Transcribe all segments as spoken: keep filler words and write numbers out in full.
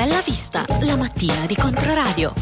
Bella Vista, la mattina di Controradio.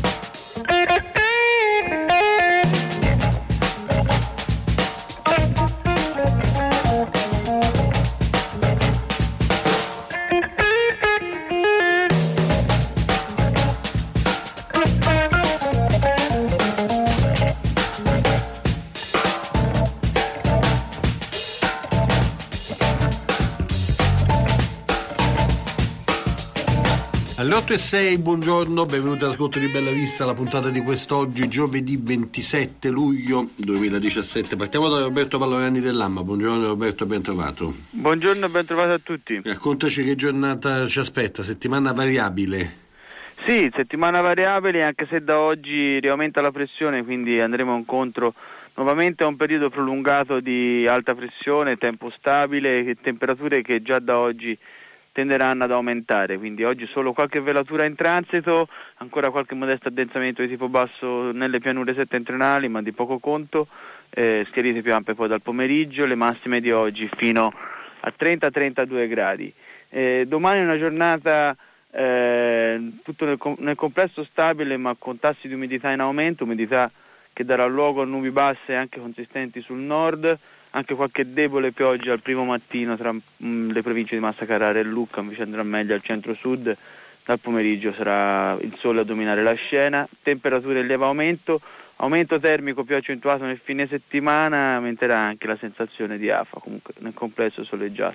Alle otto e sei, buongiorno, benvenuti all'ascolto di Bella Vista, la puntata di quest'oggi, giovedì ventisette luglio duemiladiciassette. Partiamo da Roberto Vallorani dell'Amma. Buongiorno Roberto, ben trovato. Buongiorno, ben trovato a tutti. Raccontaci che giornata ci aspetta, settimana variabile. Sì, settimana variabile, anche se da oggi riaumenta la pressione, quindi andremo incontro nuovamente a un periodo prolungato di alta pressione, tempo stabile e temperature che già da oggi tenderanno ad aumentare, quindi oggi solo qualche velatura in transito, ancora qualche modesto addensamento di tipo basso nelle pianure settentrionali, ma di poco conto, eh, schiarite più ampie poi dal pomeriggio, le massime di oggi fino a trenta trentadue gradi. Eh, domani è una giornata eh, tutto nel, nel complesso stabile, ma con tassi di umidità in aumento, umidità che darà luogo a nubi basse anche consistenti sul nord, anche qualche debole pioggia al primo mattino tra mh, le province di Massa Carrara e Lucca, invece andrà meglio al centro-sud. Dal pomeriggio sarà il sole a dominare la scena, temperature in lieve aumento, aumento termico più accentuato nel fine settimana, aumenterà anche la sensazione di afa, comunque nel complesso soleggiato.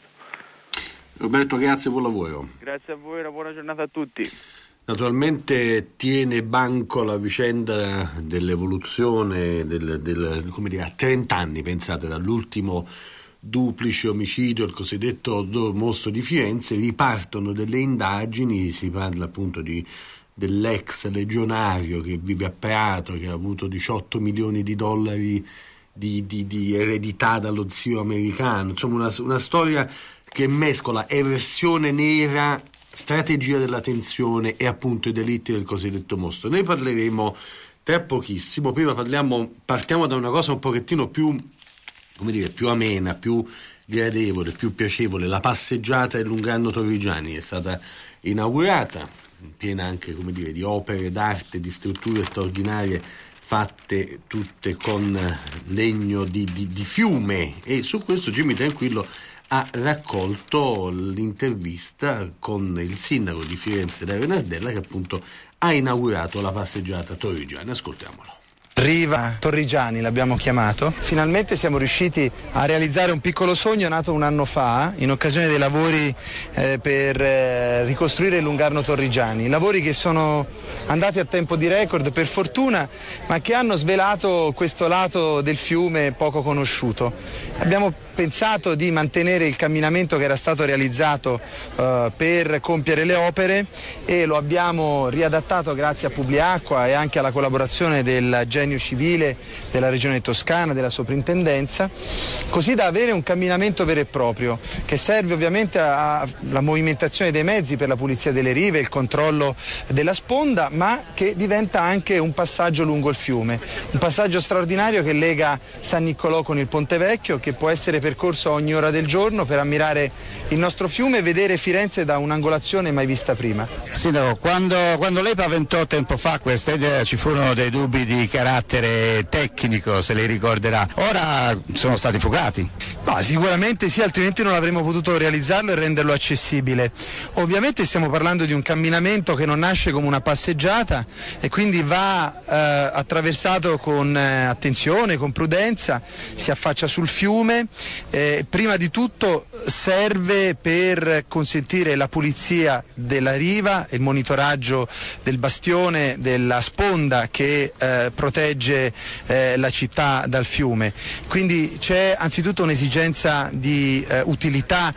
Roberto, grazie, buon lavoro. Grazie a voi, una buona giornata a tutti. Naturalmente tiene banco la vicenda dell'evoluzione del, del, come dire, a trenta anni, pensate, dall'ultimo duplice omicidio, il cosiddetto mostro di Firenze, ripartono delle indagini, si parla appunto di dell'ex legionario che vive a Prato, che ha avuto diciotto milioni di dollari di, di, di eredità dallo zio americano, insomma una, una storia che mescola eversione nera, strategia della tensione e appunto i delitti del cosiddetto mostro. Noi parleremo tra pochissimo. Prima parliamo, partiamo da una cosa un pochettino più, come dire, più amena, più gradevole, più piacevole. La passeggiata del Lung'Arno Torrigiani è stata inaugurata, piena anche, come dire, di opere d'arte, di strutture straordinarie fatte tutte con legno di, di, di fiume, e su questo Jimmy Tranquillo ha raccolto l'intervista con il sindaco di Firenze, Dario Nardella, che appunto ha inaugurato la passeggiata Torrigiani. Ascoltiamolo. Riva Torrigiani l'abbiamo chiamato. Finalmente siamo riusciti a realizzare un piccolo sogno nato un anno fa in occasione dei lavori eh, per eh, ricostruire il Lung'Arno Torrigiani, lavori che sono andati a tempo di record per fortuna, ma che hanno svelato questo lato del fiume poco conosciuto. Abbiamo pensato di mantenere il camminamento che era stato realizzato eh, per compiere le opere, e lo abbiamo riadattato grazie a Publiacqua e anche alla collaborazione del Genio Civile della Regione Toscana, della Soprintendenza, così da avere un camminamento vero e proprio che serve ovviamente alla movimentazione dei mezzi per la pulizia delle rive, il controllo della sponda, ma che diventa anche un passaggio lungo il fiume, un passaggio straordinario che lega San Niccolò con il Ponte Vecchio, che può essere percorso a ogni ora del giorno per ammirare il nostro fiume e vedere Firenze da un'angolazione mai vista prima. Sindaco, quando, quando lei paventò tempo fa questa idea ci furono dei dubbi di carattere tecnico, se lei ricorderà. Ora sono stati fugati. No, sicuramente sì, altrimenti non avremmo potuto realizzarlo e renderlo accessibile. Ovviamente stiamo parlando di un camminamento che non nasce come una passeggiata e quindi va eh, attraversato con eh, attenzione, con prudenza, si affaccia sul fiume. Eh, prima di tutto serve per consentire la pulizia della riva, il monitoraggio del bastione, della sponda che eh, protegge eh, la città dal fiume. Quindi c'è anzitutto un'esigenza di eh, utilità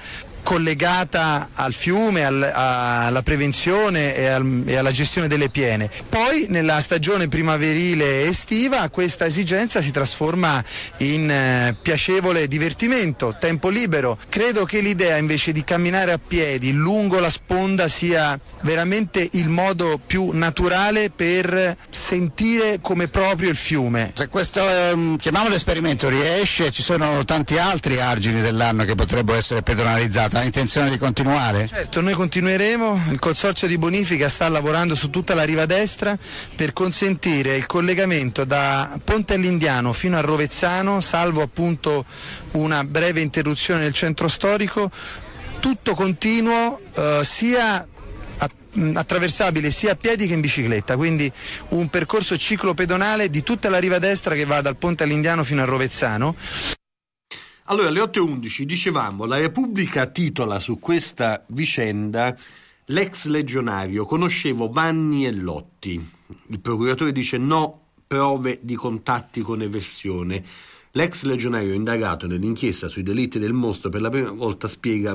collegata al fiume, al, a, alla prevenzione e, al, e alla gestione delle piene. Poi nella stagione primaverile e estiva questa esigenza si trasforma in eh, piacevole divertimento, tempo libero. Credo che l'idea invece di camminare a piedi lungo la sponda sia veramente il modo più naturale per sentire come proprio il fiume. Se questo, ehm, chiamiamolo esperimento, riesce, ci sono tanti altri argini dell'anno che potrebbero essere pedonalizzati. Ha intenzione di continuare? Certo, noi continueremo, il consorzio di bonifica sta lavorando su tutta la riva destra per consentire il collegamento da Ponte all'Indiano fino a Rovezzano, salvo appunto una breve interruzione nel centro storico, tutto continuo eh, sia attraversabile sia a piedi che in bicicletta, quindi un percorso ciclopedonale di tutta la riva destra che va dal Ponte all'Indiano fino a Rovezzano. Allora, alle otto e undici dicevamo, la Repubblica titola su questa vicenda: l'ex legionario, conoscevo Vanni e Lotti. Il procuratore dice no, prove di contatti con eversione. L'ex legionario indagato nell'inchiesta sui delitti del mostro per la prima volta spiega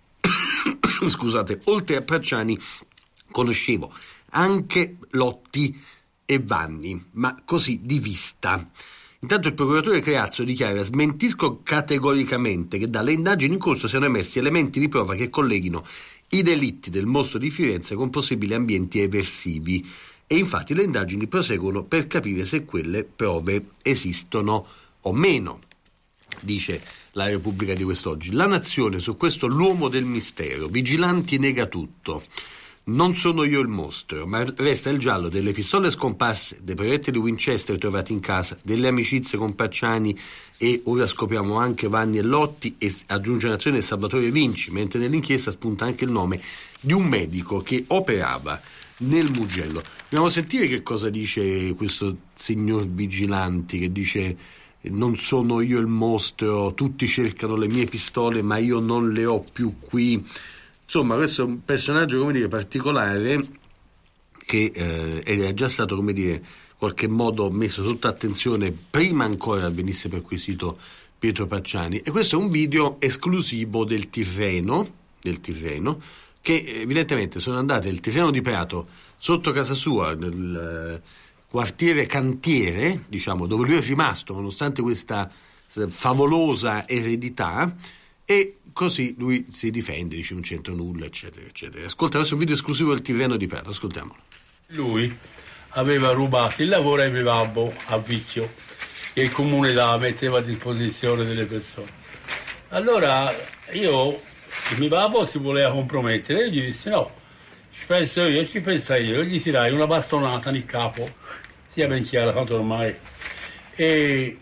scusate, oltre a Pacciani conoscevo anche Lotti e Vanni, ma così di vista. Intanto il procuratore Creazzo dichiara: smentisco categoricamente che dalle indagini in corso siano emersi elementi di prova che colleghino i delitti del mostro di Firenze con possibili ambienti eversivi, e infatti le indagini proseguono per capire se quelle prove esistono o meno, dice la Repubblica di quest'oggi. La Nazione, su questo l'uomo del mistero, Vigilanti nega tutto. Non sono io il mostro, ma resta il giallo delle pistole scomparse, dei proiettili Winchester trovati in casa, delle amicizie con Pacciani e ora scopriamo anche Vanni e Lotti, e aggiunge Nazione Salvatore Vinci, mentre nell'inchiesta spunta anche il nome di un medico che operava nel Mugello. Dobbiamo sentire che cosa dice questo signor Vigilanti, che dice: non sono io il mostro, tutti cercano le mie pistole ma io non le ho più qui. Insomma, questo è un personaggio, come dire, particolare, che eh, era già stato, come dire, in qualche modo messo sotto attenzione prima ancora venisse perquisito Pietro Pacciani. E questo è un video esclusivo del Tirreno, del Tirreno, che evidentemente sono andate il Tirreno di Prato sotto casa sua, nel eh, quartiere Cantiere, diciamo, dove lui è rimasto nonostante questa eh, favolosa eredità, e così lui si difende, dice non c'entra nulla, eccetera, eccetera. Ascolta, adesso un video esclusivo del Tirreno di Prato, ascoltiamolo. Lui aveva rubato il lavoro ai miei babbo a Vicchio, che il comune la metteva a disposizione delle persone. Allora io, il mio babbo si voleva compromettere, e io gli dissi no, ci penso io, ci pensa io, e gli tirai una bastonata nel capo, sia ben chiara, tanto ormai, e,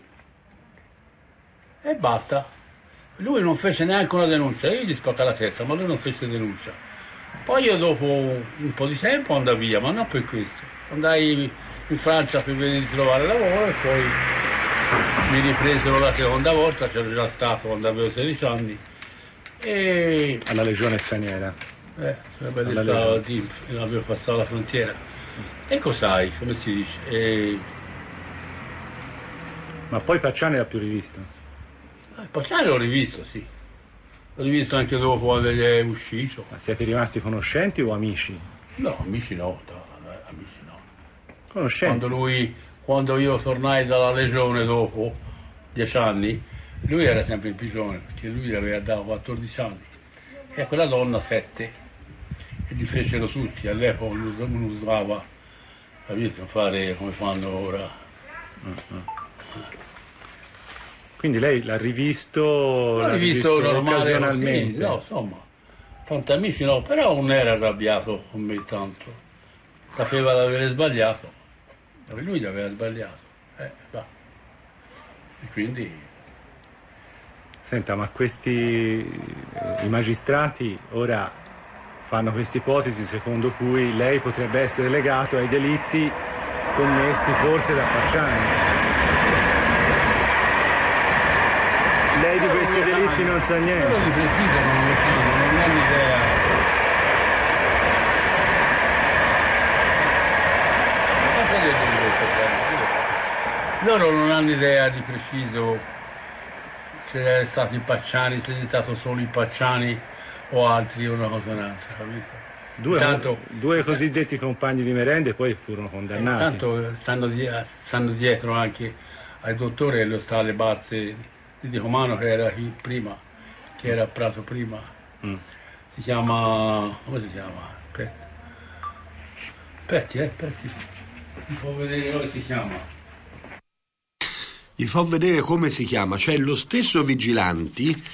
e basta. Lui non fece neanche una denuncia, io gli scocca la testa, ma lui non fece denuncia. Poi io dopo un po' di tempo andai via, ma non per questo. Andai in Francia per venire a trovare lavoro e poi mi ripresero la seconda volta, c'ero già stato quando avevo sedici anni. E... alla Legione Straniera. Eh, sarebbe stato il team, avevo passato la frontiera. E cos'hai, come si dice? E... Ma poi Pacciani l'ha più rivisto? Pacciani l'ho rivisto, sì. L'ho rivisto anche dopo quando gli è uscito. Ma siete rimasti conoscenti o amici? No, amici no, no, amici no. Conoscenti? Quando lui, quando io tornai dalla Legione dopo dieci anni, lui era sempre in prigione, perché lui aveva dato quattordici anni. E a quella donna sette. E gli fecero tutti, all'epoca non usava, capito, fare come fanno ora. Uh-huh. Quindi lei l'ha rivisto, l'ho l'ha rivisto, rivisto normale, occasionalmente? Sì, no, insomma, tanti amici no, però non era arrabbiato con me tanto. Sapeva di avere sbagliato, lui aveva sbagliato, eh, va. E quindi... Senta, ma questi, i magistrati ora fanno questa ipotesi secondo cui lei potrebbe essere legato ai delitti commessi forse da Pacciani. Lei di questi delitti non sa niente. Quello di preciso non lo sanno, non hanno idea. Loro non hanno idea di preciso se è stato il Pacciani, se è stato solo il Pacciani o altri o una cosa o un'altra, capito? Due, Intanto, due cosiddetti compagni di merende poi furono condannati. Intanto stanno, stanno dietro anche ai dottori e all'ospedale Bazze di Comano, che era qui prima, che era a Prato prima. Mm. Si chiama... come si chiama? Petti, Petti, eh, Petti. Mi fa vedere come si chiama. Gli fa vedere come si chiama, cioè lo stesso Vigilanti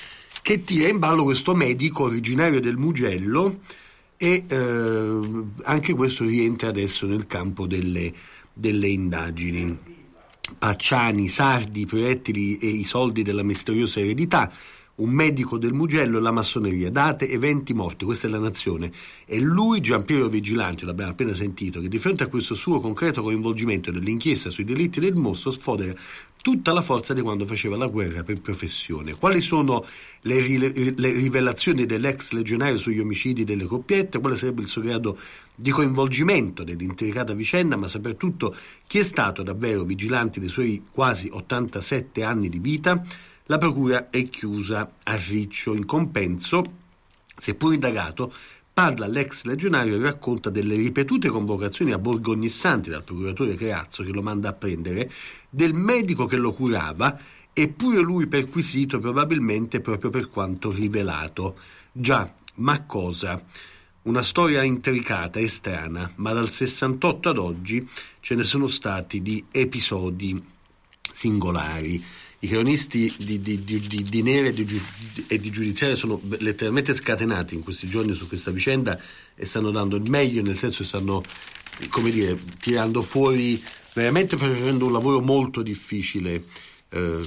che tira in ballo questo medico originario del Mugello, e eh, anche questo rientra adesso nel campo delle, delle indagini. Pacciani, Sardi, i proiettili e i soldi della misteriosa eredità, un medico del Mugello e la massoneria, date, eventi, morti. Questa è La Nazione. E lui, Giampiero Vigilanti, l'abbiamo appena sentito, che di fronte a questo suo concreto coinvolgimento nell'inchiesta sui delitti del mostro sfodera tutta la forza di quando faceva la guerra per professione. Quali sono le, ri- le rivelazioni dell'ex legionario sugli omicidi delle coppiette? Quale sarebbe il suo grado di coinvolgimento nell'intricata vicenda? Ma soprattutto chi è stato davvero Vigilanti nei suoi quasi ottantasette anni di vita? La procura è chiusa a riccio. In compenso, seppur indagato, parla l'ex legionario e racconta delle ripetute convocazioni a Borgo Ognissanti dal procuratore Creazzo, che lo manda a prendere, del medico che lo curava, eppure lui perquisito probabilmente proprio per quanto rivelato. Già, ma cosa? Una storia intricata e strana, ma dal sessantotto ad oggi ce ne sono stati di episodi singolari. I cronisti di, di, di, di, di Nere e di, e di Giudiziaria sono letteralmente scatenati in questi giorni su questa vicenda e stanno dando il meglio, nel senso che stanno, come dire, tirando fuori, veramente facendo un lavoro molto difficile, eh,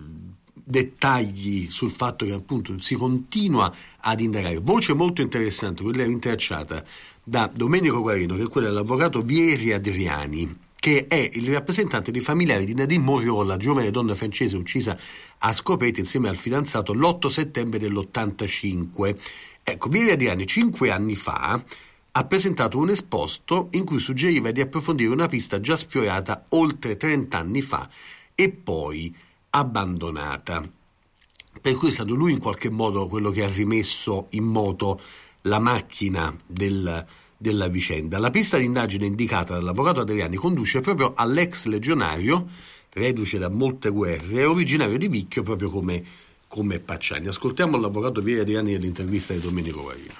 dettagli sul fatto che appunto si continua ad indagare. Voce molto interessante, quella rintracciata da Domenico Guarino, che è quella dell'avvocato Vieri Adriani, che è il rappresentante dei familiari di Nadine Moriot, la giovane donna francese uccisa a Scopeti insieme al fidanzato l'otto settembre dell'ottantacinque. Ecco, Vieri Adriani cinque anni fa ha presentato un esposto in cui suggeriva di approfondire una pista già sfiorata oltre trenta anni fa e poi abbandonata. Per cui è stato lui in qualche modo quello che ha rimesso in moto la macchina del della vicenda. La pista d'indagine indicata dall'avvocato Adriani conduce proprio all'ex legionario, reduce da molte guerre, originario di Vicchio proprio come, come Pacciani. Ascoltiamo l'avvocato Vieri Adriani nell'intervista di Domenico Guarino.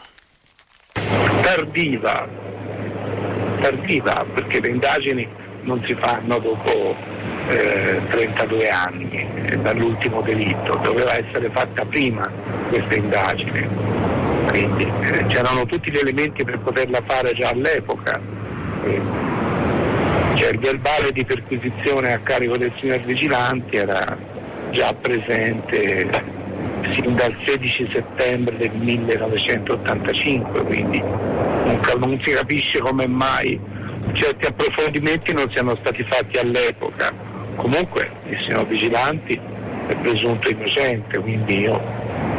Tardiva, tardiva perché le indagini non si fanno dopo eh, trentadue anni dall'ultimo delitto, doveva essere fatta prima questa indagine. Quindi eh, c'erano tutti gli elementi per poterla fare già all'epoca. Eh, cioè il verbale di perquisizione a carico del signor Vigilanti era già presente sin dal sedici settembre del millenovecentottantacinque, quindi non, non si capisce come mai certi approfondimenti non siano stati fatti all'epoca. Comunque il signor Vigilanti è presunto innocente, quindi io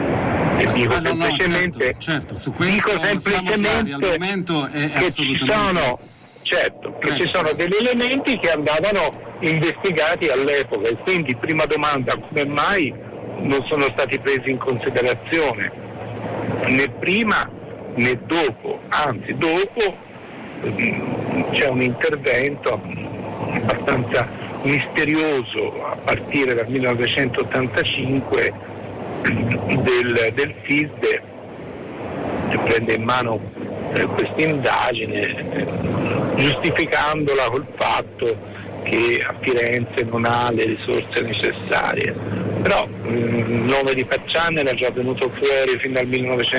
E dico ah, semplicemente, no, certo, certo. Su questo dico semplicemente l'argomento è che ci sono, certo, che certo. ci sono degli elementi che andavano investigati all'epoca e quindi prima domanda, come mai non sono stati presi in considerazione né prima né dopo, anzi dopo mh, c'è un intervento abbastanza misterioso a partire dal millenovecentottantacinque Del, del F I S D E, che prende in mano eh, questa indagine eh, giustificandola col fatto che a Firenze non ha le risorse necessarie, però mh, il nome di Pacciani era già venuto fuori fin dal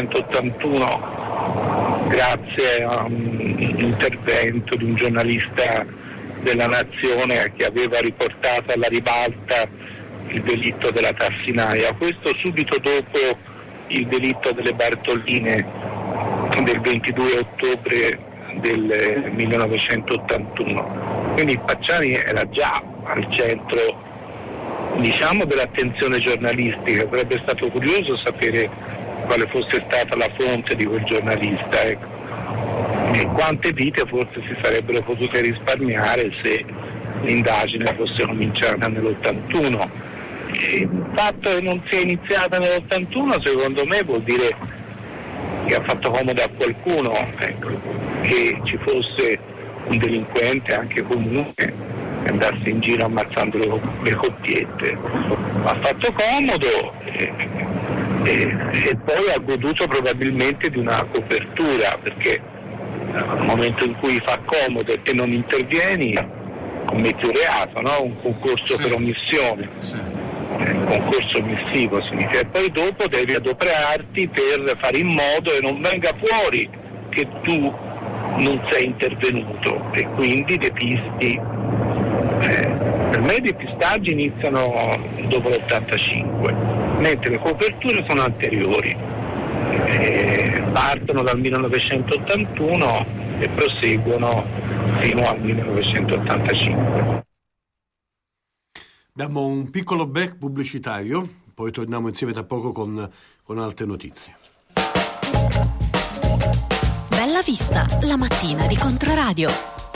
millenovecentottantuno grazie a un intervento di un giornalista della Nazione che aveva riportato alla ribalta il delitto della Tassinaia, questo subito dopo il delitto delle Bartolline del ventidue ottobre del millenovecentottantuno. Quindi Pacciani era già al centro, diciamo, dell'attenzione giornalistica. Sarebbe stato curioso sapere quale fosse stata la fonte di quel giornalista, ecco. E quante vite forse si sarebbero potute risparmiare se l'indagine fosse cominciata nell'ottantuno. Il fatto che non sia iniziata nell'ottantuno secondo me vuol dire che ha fatto comodo a qualcuno, ecco, che ci fosse un delinquente anche comune che andasse in giro ammazzando le, le coppiette. Ha fatto comodo e, e, e poi ha goduto probabilmente di una copertura, perché nel momento in cui fa comodo e non intervieni commetti un reato, no? Un concorso sì. per omissione. Sì. eh, concorso omissivo significa, e poi dopo devi adoperarti per fare in modo che non venga fuori che tu non sei intervenuto e quindi depisti. Eh, per me i depistaggi iniziano dopo l'ottantacinque, mentre le coperture sono anteriori, eh, partono dal millenovecentottantuno e proseguono fino al millenovecentottantacinque. Abbiamo un piccolo break pubblicitario, poi torniamo insieme tra poco con, con altre notizie. Bella Vista, la mattina di Controradio.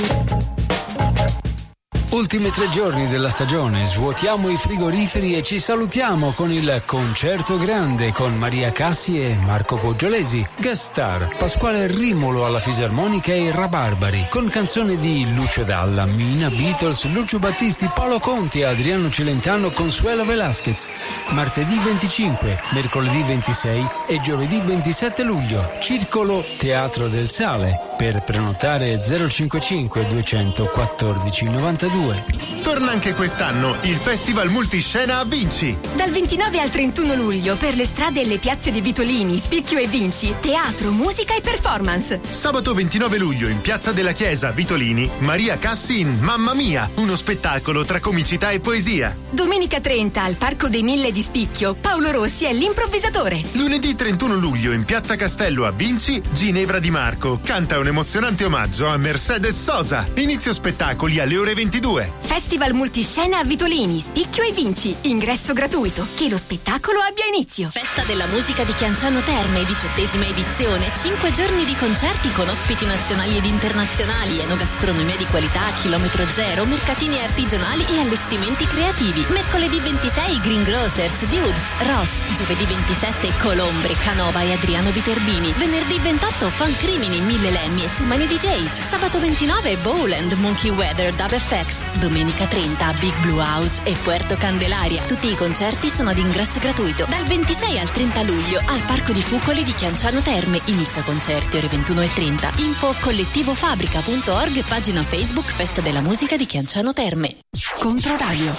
Ultimi tre giorni della stagione, svuotiamo i frigoriferi e ci salutiamo con il Concerto Grande con Maria Cassi e Marco Poggiolesi. Guest star Pasquale Rimolo alla fisarmonica e i Rabarbari, con canzoni di Lucio Dalla, Mina, Beatles, Lucio Battisti, Paolo Conti, Adriano Celentano, Consuelo Velasquez. Martedì venticinque, mercoledì ventisei e giovedì ventisette luglio. Circolo Teatro del Sale. Per prenotare zero cinquantacinque duecentoquattordici novantadue. Torna anche quest'anno il Festival Multiscena a Vinci. Dal ventinove al trentuno luglio per le strade e le piazze di Vitolini, Spicchio e Vinci, teatro, musica e performance. Sabato ventinove luglio in Piazza della Chiesa, Vitolini, Maria Cassi in Mamma Mia, uno spettacolo tra comicità e poesia. Domenica trenta al Parco dei Mille di Spicchio, Paolo Rossi è l'improvvisatore. Lunedì trentuno luglio in Piazza Castello a Vinci, Ginevra Di Marco canta un emozionante omaggio a Mercedes Sosa. Inizio spettacoli alle ore ventidue. Festival Multiscena a Vitolini, Spicchio e Vinci. Ingresso gratuito. Che lo spettacolo abbia inizio. Festa della musica di Chianciano Terme, diciottesima edizione. Cinque giorni di concerti con ospiti nazionali ed internazionali, enogastronomia di qualità a chilometro zero, mercatini artigianali e allestimenti creativi. Mercoledì ventisei Greengrocers, Dudes, Ross. Giovedì ventisette Colombre, Canova e Adriano Viterbini. Venerdì ventotto Fan Crimini, Mille Lemmi e Too Many D Js. Sabato ventinove Bowland, Monkey Weather, Dub F X. Domenica trenta Big Blue House e Puerto Candelaria. Tutti i concerti sono ad ingresso gratuito. Dal ventisei al trenta luglio al Parco di Fucoli di Chianciano Terme. Inizio concerti ore ventuno e trenta. Info collettivofabbrica punto org, pagina Facebook Festa della Musica di Chianciano Terme. Controradio.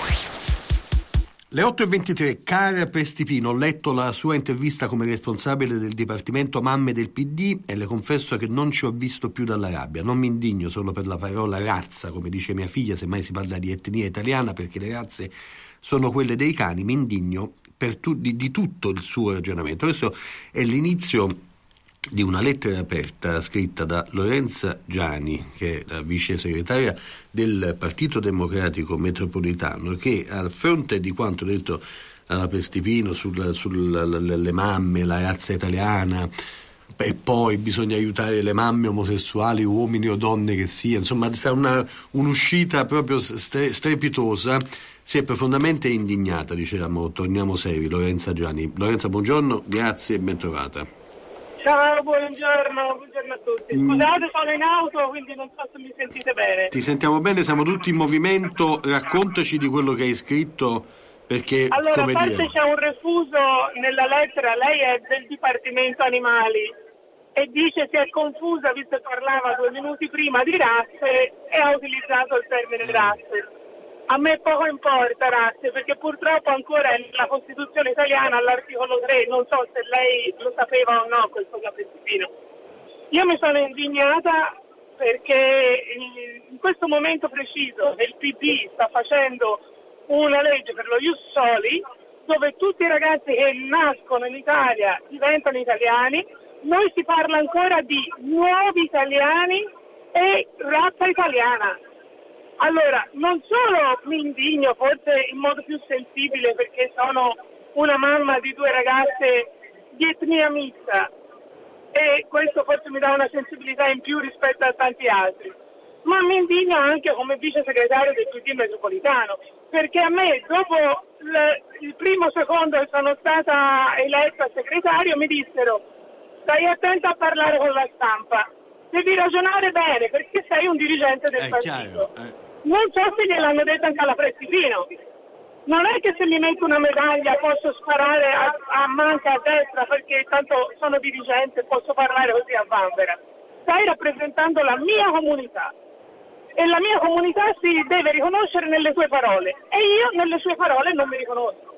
Le otto e ventitré, cara Prestipino, ho letto la sua intervista come responsabile del Dipartimento Mamme del P D e le confesso che non ci ho visto più dalla rabbia. Non mi indigno solo per la parola razza, come dice mia figlia, semmai si parla di etnia italiana, perché le razze sono quelle dei cani, mi indigno per tu, di, di tutto il suo ragionamento. Questo è l'inizio di una lettera aperta scritta da Lorenza Giani, che è la vice segretaria del Partito Democratico Metropolitano, che a fronte di quanto detto alla Prestipino sulle sul, mamme, la razza italiana, e poi bisogna aiutare le mamme omosessuali, uomini o donne che sia, insomma sarà una, un'uscita proprio stre, strepitosa, si è profondamente indignata, dicevamo, torniamo seri. Lorenza Giani. Lorenza, buongiorno, grazie e ben trovata. Ciao, buongiorno, buongiorno a tutti. Scusate, sono in auto, quindi non so se mi sentite bene. Ti sentiamo bene, siamo tutti in movimento, raccontaci di quello che hai scritto, perché allora, come a parte dire... c'è un refuso nella lettera, lei è del Dipartimento Animali e dice si è confusa, visto che parlava due minuti prima di razze e ha utilizzato il termine razze. A me poco importa razze, perché purtroppo ancora nella Costituzione italiana all'articolo tre, non so se lei lo sapeva o no, questo Prestipino. Io mi sono indignata perché in questo momento preciso il P D sta facendo una legge per lo Ius Soli, dove tutti i ragazzi che nascono in Italia diventano italiani. Noi si parla ancora di nuovi italiani e razza italiana. Allora, non solo mi indigno, forse in modo più sensibile perché sono una mamma di due ragazze di etnia mista e questo forse mi dà una sensibilità in più rispetto a tanti altri, ma mi indigno anche come vice segretario del P D metropolitano, perché a me dopo il, il primo secondo che sono stata eletta segretario mi dissero stai attento a parlare con la stampa, devi ragionare bene perché sei un dirigente del è partito. Chiaro, eh. Non so se gliel'hanno detto anche alla Prestipino. Non è che se mi metto una medaglia posso sparare a, a manca a destra perché tanto sono dirigente e posso parlare così a vanvera. Stai rappresentando la mia comunità e la mia comunità si deve riconoscere nelle tue parole e io nelle sue parole non mi riconosco.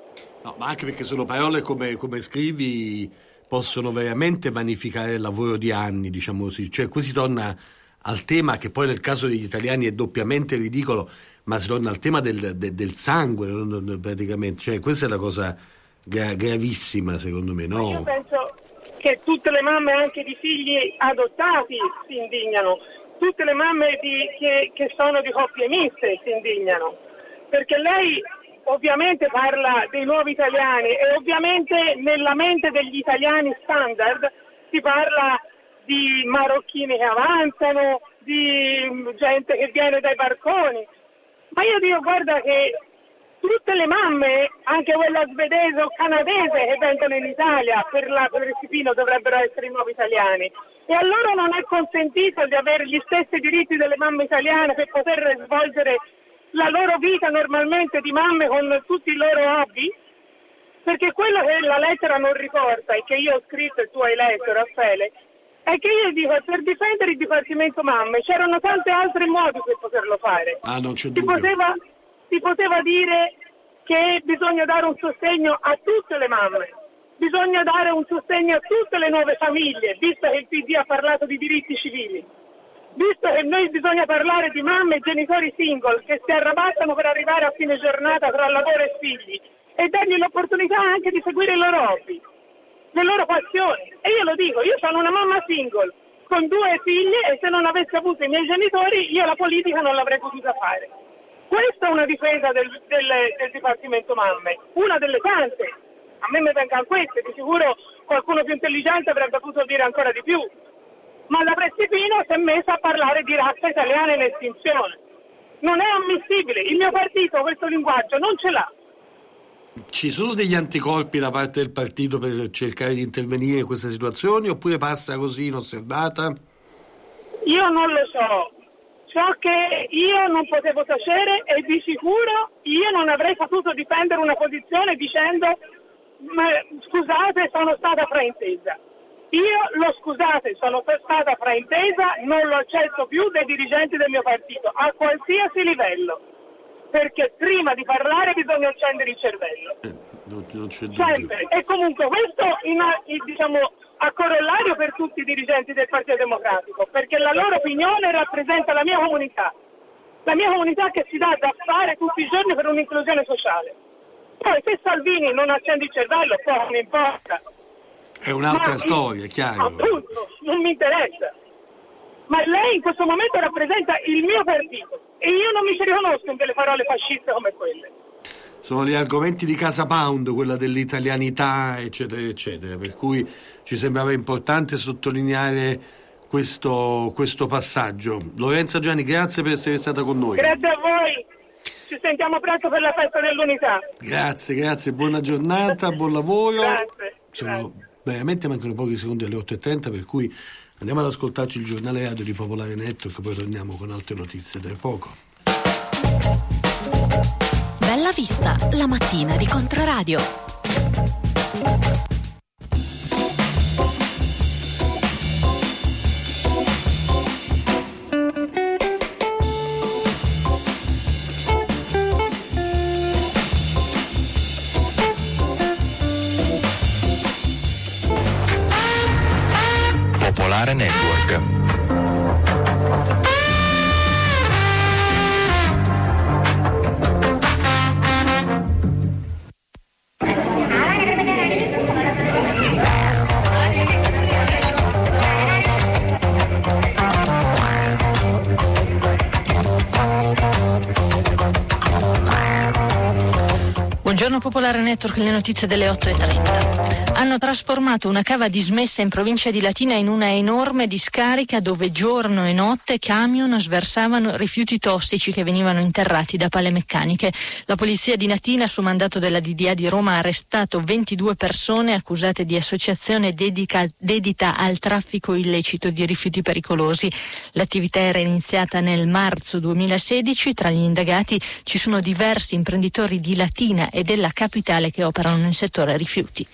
No, ma anche perché sono parole come, come scrivi possono veramente vanificare il lavoro di anni, diciamo così. Cioè qui si torna al tema che poi nel caso degli italiani è doppiamente ridicolo, ma si torna al tema del, del, del sangue praticamente. Cioè questa è la cosa gra- gravissima secondo me, no? Ma io penso che tutte le mamme anche di figli adottati si indignano, tutte le mamme di, che, che sono di coppie miste si indignano, perché lei ovviamente parla dei nuovi italiani e ovviamente nella mente degli italiani standard si parla di marocchini che avanzano, di gente che viene dai barconi, ma io dico guarda che tutte le mamme, anche quella svedese o canadese che vengono in Italia per, la, per il Cipino dovrebbero essere i nuovi italiani e a loro non è consentito di avere gli stessi diritti delle mamme italiane per poter svolgere la loro vita normalmente di mamme con tutti i loro hobby, perché quello che la lettera non riporta e che io ho scritto e tu hai letto, Raffaele, è che io dico per difendere il Dipartimento Mamme c'erano tanti altri modi per poterlo fare. Ah, non c'è si dubbio. poteva, si poteva dire che bisogna dare un sostegno a tutte le mamme, bisogna dare un sostegno a tutte le nuove famiglie, visto che il P D ha parlato di diritti civili. Visto che noi bisogna parlare di mamme e genitori single che si arrabattano per arrivare a fine giornata tra lavoro e figli e dargli l'opportunità anche di seguire i loro hobby, le loro passioni. E io lo dico, io sono una mamma single con due figlie e se non avessi avuto i miei genitori io la politica non l'avrei potuta fare. Questa è una difesa del, del, del Dipartimento Mamme, una delle tante. A me mi vengano queste, di sicuro qualcuno più intelligente avrebbe potuto dire ancora di più. Ma la Prestipino si è messa a parlare di razza italiana in estinzione. Non è ammissibile, il mio partito questo linguaggio non ce l'ha. Ci sono degli anticorpi da parte del partito per cercare di intervenire in queste situazioni oppure passa così inosservata? Io non lo so. So che io non potevo tacere e di sicuro io non avrei potuto difendere una posizione dicendo ma, scusate, sono stata fraintesa. Io lo scusate, sono stata fraintesa, non lo accetto più dai dirigenti del mio partito, a qualsiasi livello, perché prima di parlare bisogna accendere il cervello. Eh, non, non c'è Sempre. E comunque questo in, in, diciamo, a corollario per tutti i dirigenti del Partito Democratico, perché la loro opinione rappresenta la mia comunità, la mia comunità che si dà da fare tutti i giorni per un'inclusione sociale. Poi se Salvini non accende il cervello, poi non importa. È un'altra Ma, storia, chiaro. Appunto, non mi interessa. Ma lei in questo momento rappresenta il mio partito e io non mi ci riconosco in delle parole fasciste come quelle. Sono gli argomenti di Casa Pound, quella dell'italianità, eccetera, eccetera, per cui ci sembrava importante sottolineare questo, questo passaggio. Lorenza Gianni, grazie per essere stata con noi. Grazie a voi, ci sentiamo presto per la festa dell'unità. Grazie, grazie, buona giornata, buon lavoro. Grazie. Sono grazie. Veramente mancano pochi secondi alle otto e trenta, per cui andiamo ad ascoltarci il giornale radio di Popolare Network, poi torniamo con altre notizie tra poco. Bella Vista, la mattina di Controradio. Popolare Network. Buongiorno Popolare Network, le notizie delle otto e trenta. Hanno trasformato una cava dismessa in provincia di Latina in una enorme discarica dove giorno e notte camion sversavano rifiuti tossici che venivano interrati da pale meccaniche. La polizia di Latina, su mandato della D D A di Roma, ha arrestato ventidue persone accusate di associazione dedica, dedita al traffico illecito di rifiuti pericolosi. L'attività era iniziata nel marzo duemilasedici. Tra gli indagati ci sono diversi imprenditori di Latina e della capitale che operano nel settore rifiuti.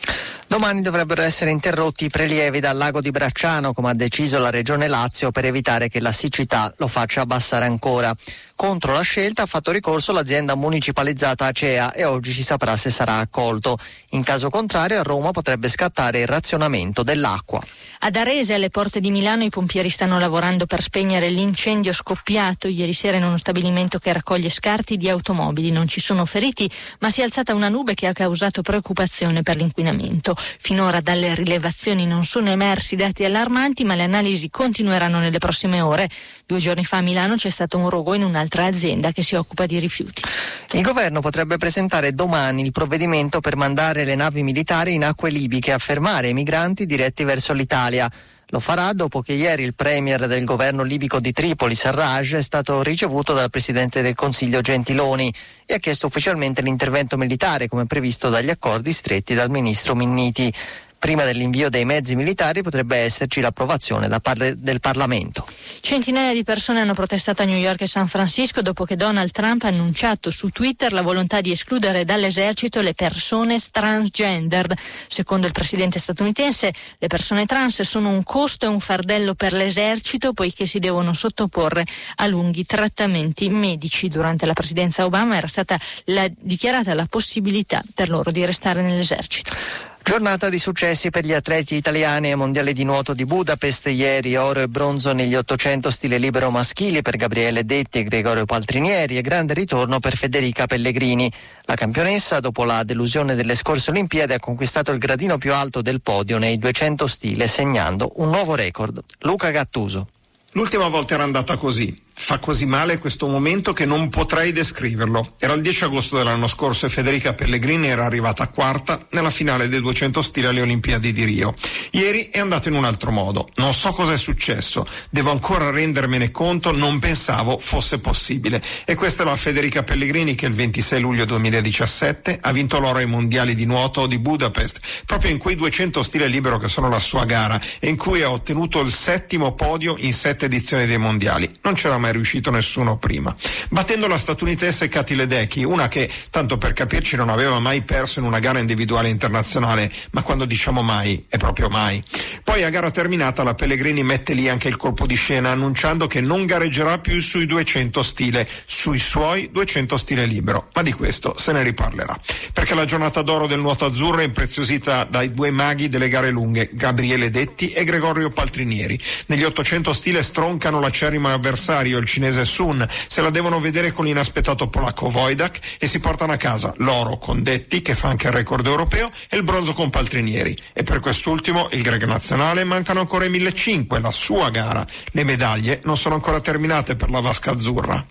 Domani dovrebbero essere interrotti i prelievi dal lago di Bracciano, come ha deciso la Regione Lazio, per evitare che la siccità lo faccia abbassare ancora. Contro la scelta ha fatto ricorso l'azienda municipalizzata Acea e oggi si saprà se sarà accolto. In caso contrario a Roma potrebbe scattare il razionamento dell'acqua. Ad Arese, alle porte di Milano, i pompieri stanno lavorando per spegnere l'incendio scoppiato ieri sera in uno stabilimento che raccoglie scarti di automobili. Non ci sono feriti, ma si è alzata una nube che ha causato preoccupazione per l'inquinamento. Finora dalle rilevazioni non sono emersi dati allarmanti, ma le analisi continueranno nelle prossime ore. Due giorni fa a Milano c'è stato un rogo in un'altra azienda che si occupa di rifiuti. Il governo potrebbe presentare domani il provvedimento per mandare le navi militari in acque libiche a fermare i migranti diretti verso l'Italia. Lo farà dopo che ieri il premier del governo libico di Tripoli, Sarraj, è stato ricevuto dal presidente del Consiglio Gentiloni e ha chiesto ufficialmente l'intervento militare come previsto dagli accordi stretti dal ministro Minniti. Prima dell'invio dei mezzi militari potrebbe esserci l'approvazione da parte del Parlamento. Centinaia di persone hanno protestato a New York e San Francisco dopo che Donald Trump ha annunciato su Twitter la volontà di escludere dall'esercito le persone transgender. Secondo il presidente statunitense, le persone trans sono un costo e un fardello per l'esercito, poiché si devono sottoporre a lunghi trattamenti medici. Durante la presidenza Obama era stata la, dichiarata la possibilità per loro di restare nell'esercito. Giornata di successi per gli atleti italiani ai mondiali di nuoto di Budapest. Ieri oro e bronzo negli ottocento stile libero maschili per Gabriele Detti e Gregorio Paltrinieri e grande ritorno per Federica Pellegrini. La campionessa, dopo la delusione delle scorse Olimpiadi, ha conquistato il gradino più alto del podio nei duecento stile, segnando un nuovo record. Luca Gattuso. L'ultima volta era andata così. Fa così male questo momento che non potrei descriverlo. Era il dieci agosto dell'anno scorso e Federica Pellegrini era arrivata quarta nella finale dei duecento stile alle Olimpiadi di Rio. Ieri è andato in un altro modo. Non so cosa è successo. Devo ancora rendermene conto, non pensavo fosse possibile. E questa è la Federica Pellegrini che il ventisei luglio duemiladiciassette ha vinto l'oro ai mondiali di nuoto di Budapest, proprio in quei duecento stile libero che sono la sua gara e in cui ha ottenuto il settimo podio in sette edizioni dei mondiali. Non c'era mai riuscito nessuno prima, battendo la statunitense Katy Ledecky, una che, tanto per capirci, non aveva mai perso in una gara individuale internazionale, ma quando diciamo mai è proprio mai. Poi a gara terminata la Pellegrini mette lì anche il colpo di scena annunciando che non gareggerà più sui duecento stile, sui suoi duecento stile libero, ma di questo se ne riparlerà, perché la giornata d'oro del nuoto azzurro è impreziosita dai due maghi delle gare lunghe, Gabriele Detti e Gregorio Paltrinieri. Negli ottocento stile stroncano l'acerrimo avversario, il cinese Sun, se la devono vedere con l'inaspettato polacco Wojdak e si portano a casa l'oro con Detti, che fa anche il record europeo, e il bronzo con Paltrinieri. E per quest'ultimo, il grec nazionale, mancano ancora i millecinquecento, la sua gara. Le medaglie non sono ancora terminate per la vasca azzurra.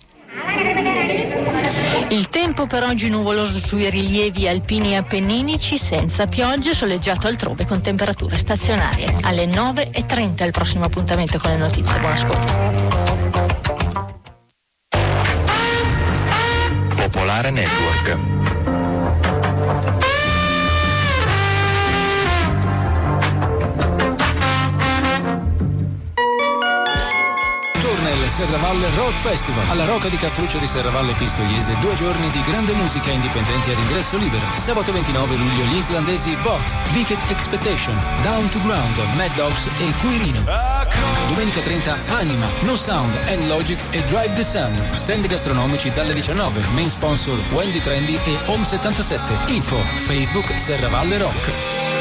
Il tempo per oggi nuvoloso sui rilievi alpini e appenninici, senza piogge, soleggiato altrove con temperature stazionarie. Alle nove e trenta il prossimo appuntamento con le notizie. Buon ascolto. Popolare Network. Serravalle Rock Festival alla Rocca di Castruccio di Serravalle Pistoiese, due giorni di grande musica indipendente ad ingresso libero. Sabato ventinove luglio gli islandesi Vok, Wicked Expectation, Down to Ground, Mad Dogs e Quirino. Domenica trenta Anima, No Sound, and Logic e Drive the Sun. Stand gastronomici dalle diciannove, main sponsor Wendy Trendy e Home settantasette. Info Facebook Serravalle Rock.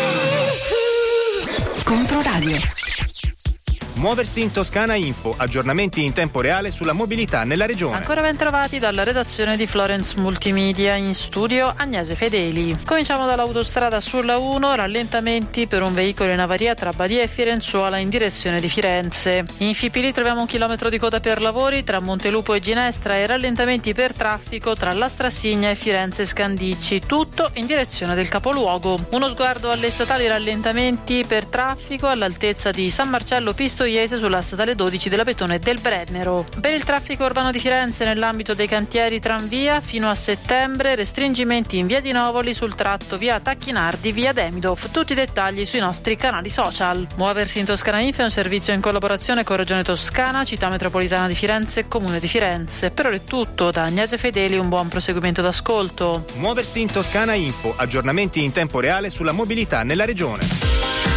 Controradio. Muoversi in Toscana Info, aggiornamenti in tempo reale sulla mobilità nella regione. Ancora ben trovati dalla redazione di Florence Multimedia, in studio Agnese Fedeli. Cominciamo dall'autostrada sulla uno, rallentamenti per un veicolo in avaria tra Badia e Firenzuola in direzione di Firenze. In Fipili troviamo un chilometro di coda per lavori tra Montelupo e Ginestra e rallentamenti per traffico tra La Strassigna e Firenze Scandicci, tutto in direzione del capoluogo. Uno sguardo alle statali, rallentamenti per traffico all'altezza di San Marcello Pistoiese Pistoiese sulla statale dodici della Betone del Brennero. Per il traffico urbano di Firenze, nell'ambito dei cantieri tranvia, fino a settembre restringimenti in via di Novoli sul tratto via Tacchinardi, via Demidov. Tutti i dettagli sui nostri canali social. Muoversi in Toscana Info è un servizio in collaborazione con Regione Toscana, Città Metropolitana di Firenze e Comune di Firenze. Per ora è tutto, da Agnese Fedeli un buon proseguimento d'ascolto. Muoversi in Toscana Info, aggiornamenti in tempo reale sulla mobilità nella regione.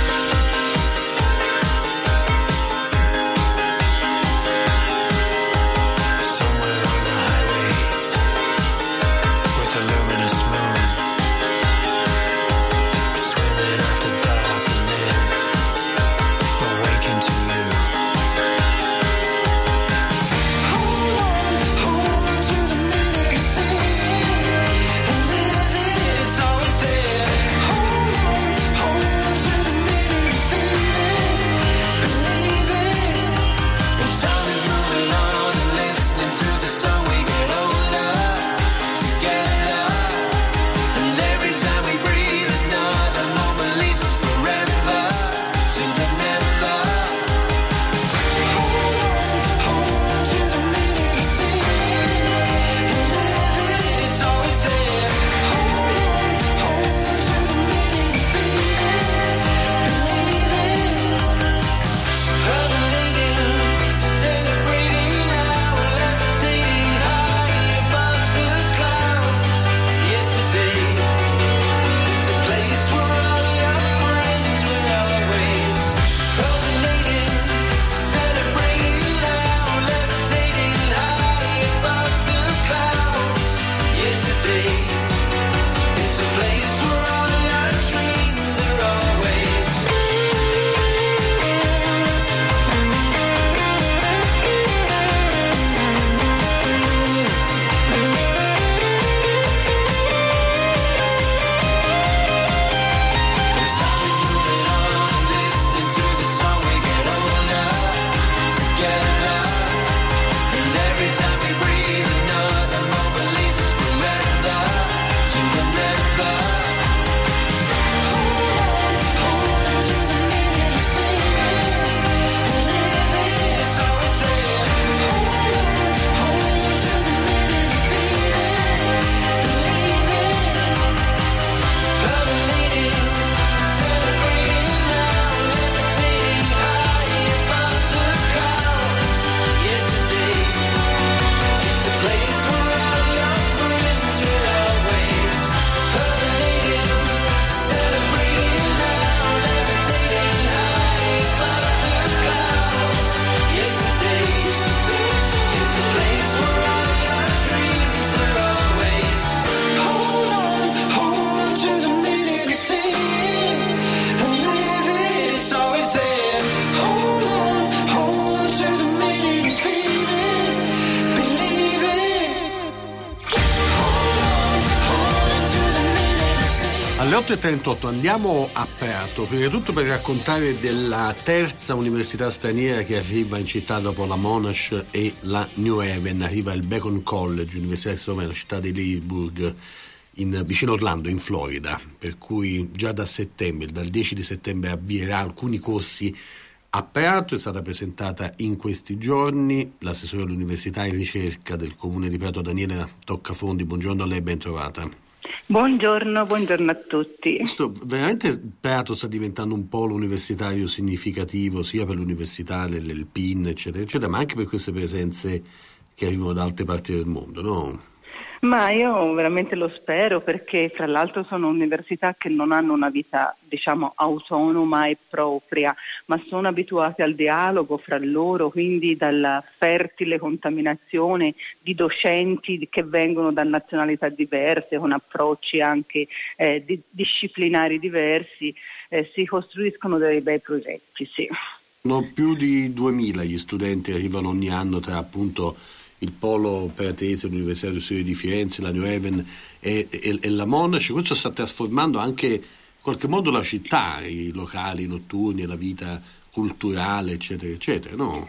Alle otto e trentotto andiamo a Prato, prima di tutto per raccontare della terza università straniera che arriva in città dopo la Monash e la New Haven. Arriva il Bacon College, Università di la città di Leesburg, in, vicino Orlando, in Florida, per cui già da settembre, dal dieci di settembre avvierà alcuni corsi a Prato. È stata presentata in questi giorni l'assessore all'università e ricerca del Comune di Prato, Daniela Toccafondi. Buongiorno a lei, ben trovata. Buongiorno, buongiorno a tutti. Questo, veramente Prato sta diventando un polo universitario significativo sia per l'università, il P I N, eccetera, eccetera, ma anche per queste presenze che arrivano da altre parti del mondo, no? Ma io veramente lo spero, perché fra l'altro sono università che non hanno una vita, diciamo, autonoma e propria, ma sono abituate al dialogo fra loro, quindi dalla fertile contaminazione di docenti che vengono da nazionalità diverse, con approcci anche eh, di, disciplinari diversi, eh, si costruiscono dei bei progetti, sì. Sono più di duemila gli studenti che arrivano ogni anno tra appunto il polo pratese, l'Università degli Studi di Firenze, la New Haven e, e, e la Monash. Questo sta trasformando anche in qualche modo la città, i locali notturni, la vita culturale, eccetera, eccetera, no?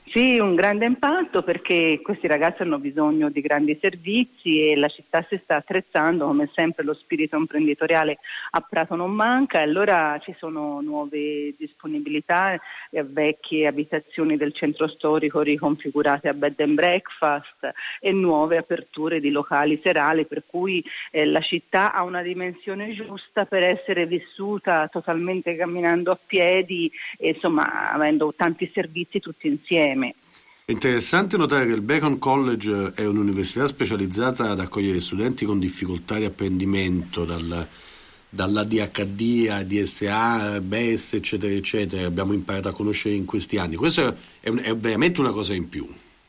Sì, un grande impatto perché questi ragazzi hanno bisogno di grandi servizi e la città si sta attrezzando, come sempre lo spirito imprenditoriale a Prato non manca, e allora ci sono nuove disponibilità, eh, vecchie abitazioni del centro storico riconfigurate a bed and breakfast e nuove aperture di locali serali, per cui eh, la città ha una dimensione giusta per essere vissuta totalmente camminando a piedi e insomma avendo tanti servizi tutti insieme. È interessante notare che il Bacon College è un'università specializzata ad accogliere studenti con difficoltà di apprendimento, dal, dall'A D H D a D S A, B E S, eccetera, eccetera. Abbiamo imparato a conoscere in questi anni. Questo è, un, è veramente una cosa in più.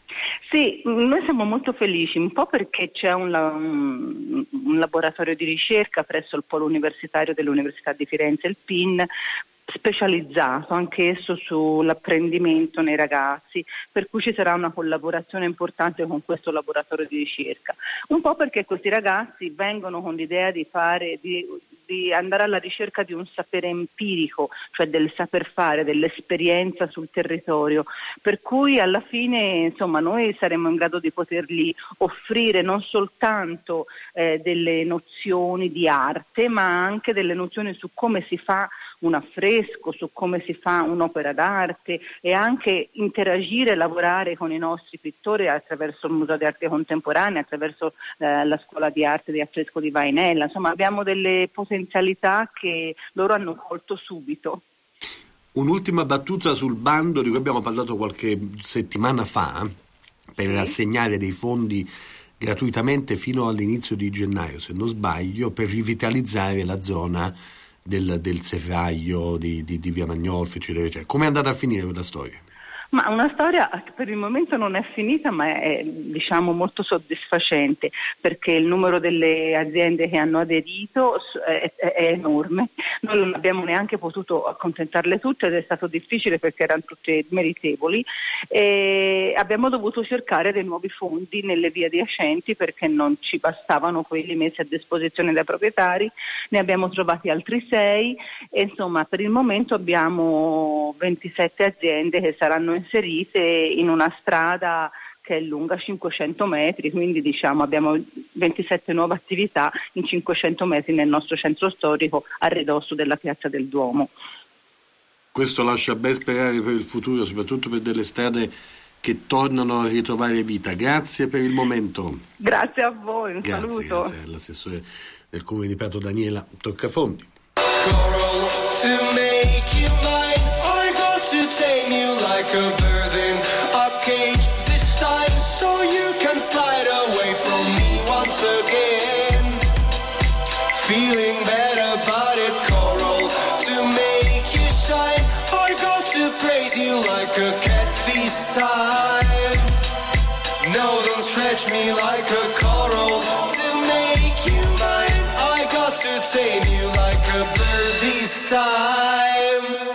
Sì, noi siamo molto felici, un po' perché c'è un, un, un laboratorio di ricerca presso il Polo Universitario dell'Università di Firenze, il P I N, specializzato anch'esso sull'apprendimento nei ragazzi, per cui ci sarà una collaborazione importante con questo laboratorio di ricerca, un po' perché questi ragazzi vengono con l'idea di fare di, di andare alla ricerca di un sapere empirico, cioè del saper fare, dell'esperienza sul territorio, per cui alla fine insomma noi saremo in grado di potergli offrire non soltanto eh, delle nozioni di arte, ma anche delle nozioni su come si fa un affresco, su come si fa un'opera d'arte e anche interagire e lavorare con i nostri pittori attraverso il Museo di Arte Contemporanea, attraverso eh, la Scuola di Arte di Affresco di Vainella. Insomma, abbiamo delle potenzialità che loro hanno colto subito. Un'ultima battuta sul bando di cui abbiamo parlato qualche settimana fa per sì. assegnare dei fondi gratuitamente fino all'inizio di gennaio, se non sbaglio, per rivitalizzare la zona Del, del serraglio di, di, di Via Magnolfi, eccetera, eccetera. Come è andata a finire quella storia? Ma una storia che per il momento non è finita, ma è diciamo molto soddisfacente, perché il numero delle aziende che hanno aderito è, è, è enorme. Noi non abbiamo neanche potuto accontentarle tutte ed è stato difficile perché erano tutte meritevoli e abbiamo dovuto cercare dei nuovi fondi nelle vie adiacenti perché non ci bastavano quelli messi a disposizione dai proprietari. Ne abbiamo trovati altri sei e insomma per il momento abbiamo ventisette aziende che saranno inserite in una strada che è lunga cinquecento metri, quindi diciamo abbiamo ventisette nuove attività in cinquecento metri nel nostro centro storico a ridosso della Piazza del Duomo. Questo lascia ben sperare per il futuro, soprattutto per delle strade che tornano a ritrovare vita. Grazie per il momento. Grazie a voi, un grazie, saluto. Grazie all'assessore del Comune di Prato Daniela Toccafondi. To tame you like a bird in a cage this time, so you can slide away from me once again. Feeling better about it, coral, to make you shine. I got to praise you like a cat this time. No, don't stretch me like a coral to make you mine. I got to tame you like a bird this time.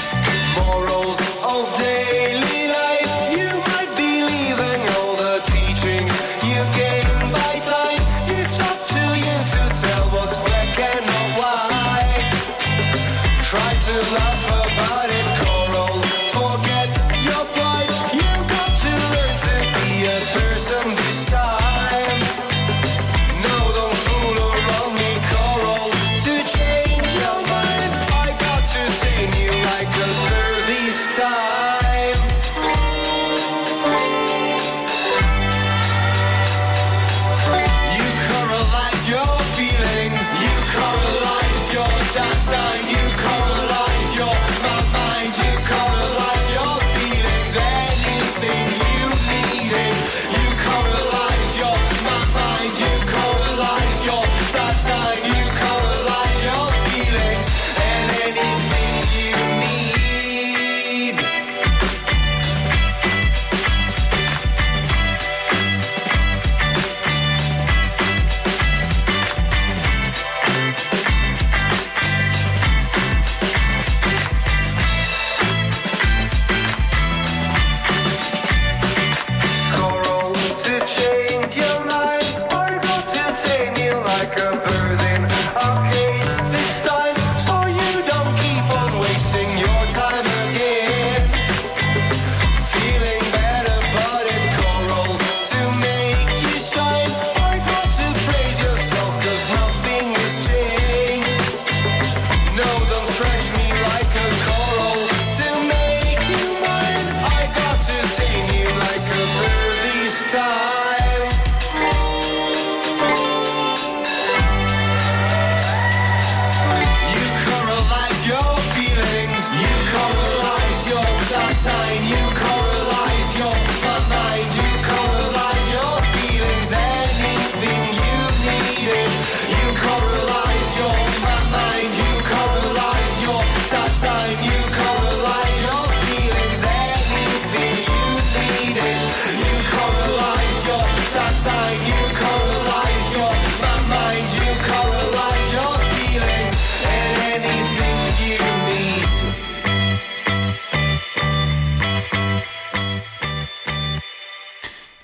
Morals of daily life, you might be leaving all the teachers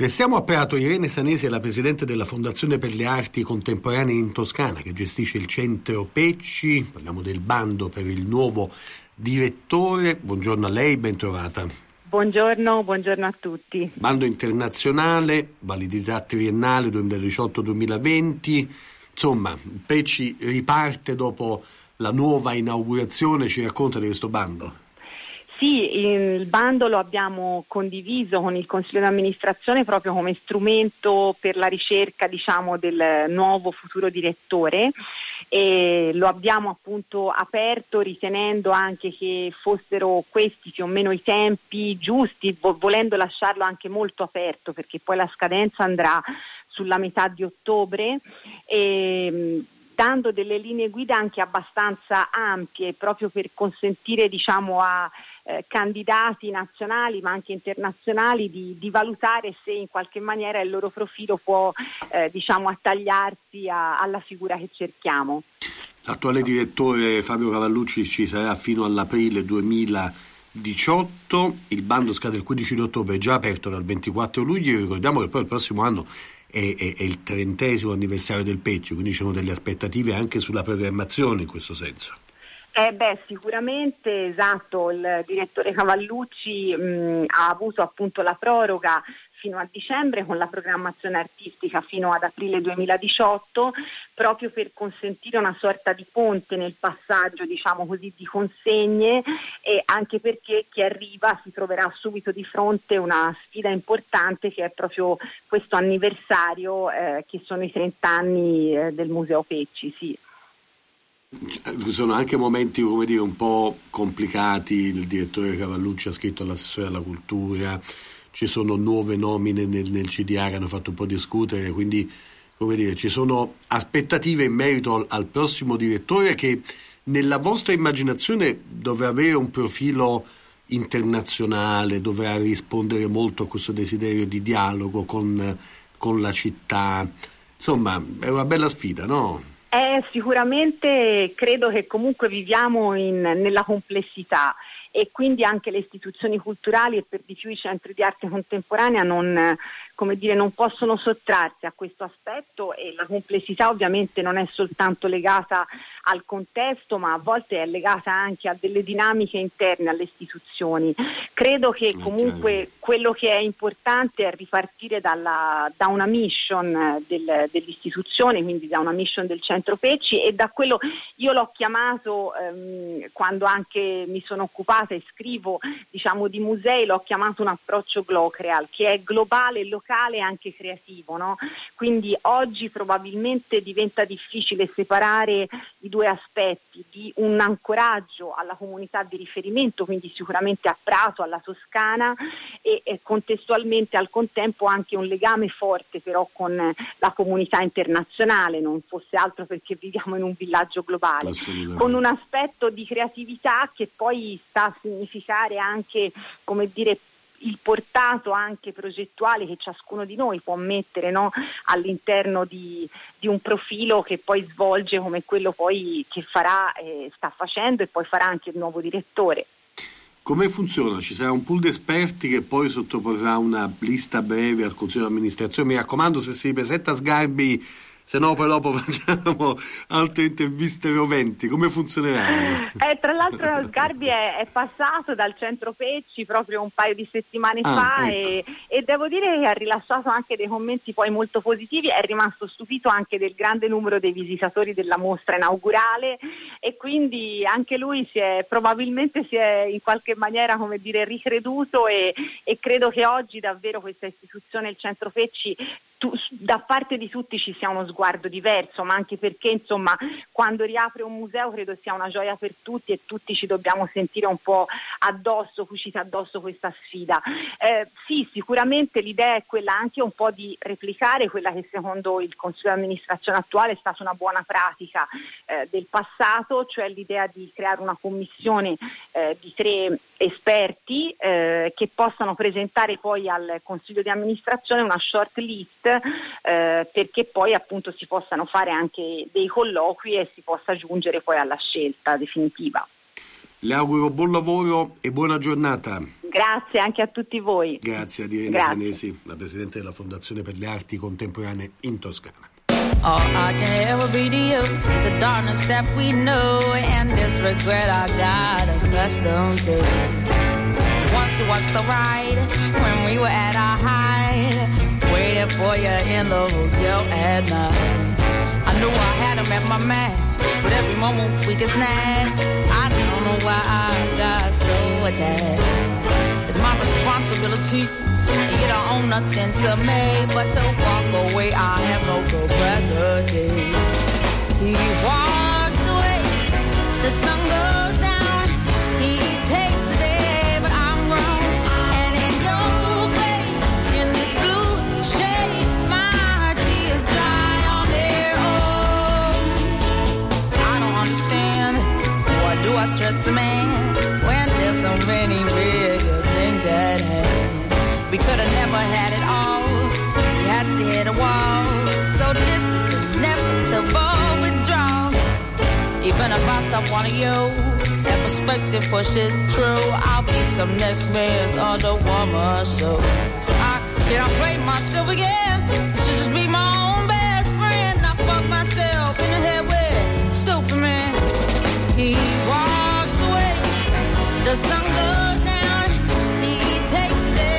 Restiamo a Prato. Irene Sanesi è la presidente della Fondazione per le Arti Contemporanee in Toscana, che gestisce il Centro Pecci. Parliamo del bando per il nuovo direttore. Buongiorno a lei, ben trovata. Buongiorno, buongiorno a tutti. Bando internazionale, validità triennale duemiladiciotto duemilaventi. Insomma, Pecci riparte dopo la nuova inaugurazione. Ci racconta di questo bando? Sì, il bando lo abbiamo condiviso con il Consiglio di amministrazione proprio come strumento per la ricerca, diciamo, del nuovo futuro direttore, e lo abbiamo appunto aperto ritenendo anche che fossero questi più o meno i tempi giusti, vo- volendo lasciarlo anche molto aperto, perché poi la scadenza andrà sulla metà di ottobre, e dando delle linee guida anche abbastanza ampie proprio per consentire, diciamo, a eh, candidati nazionali ma anche internazionali di, di valutare se in qualche maniera il loro profilo può eh, diciamo attagliarsi a, alla figura che cerchiamo. L'attuale direttore Fabio Cavallucci ci sarà fino all'aprile duemiladiciotto, il bando scade il quindici di ottobre, è già aperto dal ventiquattro luglio. Ricordiamo che poi il prossimo anno È, è, è il trentesimo anniversario del Pecci, quindi ci sono delle aspettative anche sulla programmazione in questo senso. Eh beh, sicuramente, esatto, il direttore Cavallucci mh, ha avuto appunto la proroga fino a dicembre con la programmazione artistica fino ad aprile duemiladiciotto, proprio per consentire una sorta di ponte nel passaggio, diciamo così, di consegne, e anche perché chi arriva si troverà subito di fronte una sfida importante, che è proprio questo anniversario eh, che sono i trenta anni eh, del Museo Pecci, sì. Ci sono anche momenti, come dire, un po' complicati. Il direttore Cavallucci ha scritto all'assessore alla cultura, ci sono nuove nomine nel, nel C D A che hanno fatto un po' discutere, quindi, come dire, ci sono aspettative in merito al, al prossimo direttore, che nella vostra immaginazione dovrà avere un profilo internazionale, dovrà rispondere molto a questo desiderio di dialogo con, con la città. Insomma, è una bella sfida, no? Eh, sicuramente credo che comunque viviamo in, nella complessità, e quindi anche le istituzioni culturali e per di più i centri di arte contemporanea non, come dire, non possono sottrarsi a questo aspetto, e la complessità ovviamente non è soltanto legata al contesto, ma a volte è legata anche a delle dinamiche interne alle istituzioni. Credo che comunque quello che è importante è ripartire dalla, da una mission del, dell'istituzione, quindi da una mission del Centro Pecci, e da quello io l'ho chiamato ehm, quando anche mi sono occupata e scrivo, diciamo, di musei, l'ho chiamato un approccio glocreal, che è globale, locale e anche creativo, no? Quindi oggi probabilmente diventa difficile separare i due aspetti di un ancoraggio alla comunità di riferimento, quindi sicuramente a Prato, alla Toscana, e, e contestualmente al contempo anche un legame forte però con la comunità internazionale, non fosse altro perché viviamo in un villaggio globale, con un aspetto di creatività che poi sta a significare anche, come dire, il portato anche progettuale che ciascuno di noi può mettere, no, all'interno di, di un profilo che poi svolge come quello poi che farà, eh, sta facendo e poi farà anche il nuovo direttore. Come funziona? Ci sarà un pool di esperti che poi sottoporrà una lista breve al Consiglio di amministrazione. Mi raccomando, se si presenta Sgarbi, se no poi dopo facciamo altre interviste roventi. Come funzionerà? Eh, tra l'altro Sgarbi è, è passato dal Centro Pecci proprio un paio di settimane ah, fa ecco. e, e devo dire che ha rilasciato anche dei commenti poi molto positivi, è rimasto stupito anche del grande numero dei visitatori della mostra inaugurale, e quindi anche lui si è, probabilmente si è in qualche maniera, come dire, ricreduto, e, e credo che oggi davvero questa istituzione, il Centro Pecci, Tu, da parte di tutti ci sia uno sguardo diverso, ma anche perché, insomma, quando riapre un museo credo sia una gioia per tutti, e tutti ci dobbiamo sentire un po' addosso, cucita addosso questa sfida. Eh, sì, sicuramente l'idea è quella anche un po' di replicare quella che secondo il Consiglio di amministrazione attuale è stata una buona pratica eh, del passato, cioè l'idea di creare una commissione eh, di tre esperti eh, che possano presentare poi al Consiglio di amministrazione una short list, eh, perché poi appunto si possano fare anche dei colloqui e si possa giungere poi alla scelta definitiva. Le auguro buon lavoro e buona giornata. Grazie anche a tutti voi. Grazie a Irene Grazie. Sanesi, la Presidente della Fondazione per le Arti Contemporanee in Toscana. All I can ever be to you is the darkness that we know and this regret I got accustomed to. Once was the ride when we were at our height, waiting for you in the hotel at night. I knew I had him at my match, but every moment we get snatched. I don't know why I got so attached. It's my responsibility. You don't own nothing to me, but to walk away, I have no capacity. He walks away, the sun goes down, he takes the day, but I'm grown. And in your way, in this blue shade, my tears dry on their own. I don't understand, why do I stress the man, when there's so many bigger things at hand. We could have never had it all. We had to hit a wall. So this is inevitable withdrawal. Even if I stop wanting you, that perspective pushes true. I'll be some next man's other woman. So I can't play myself again. I should just be my own best friend. I fuck myself in the head with stupid man. He walks away. The sun goes down. He takes the day.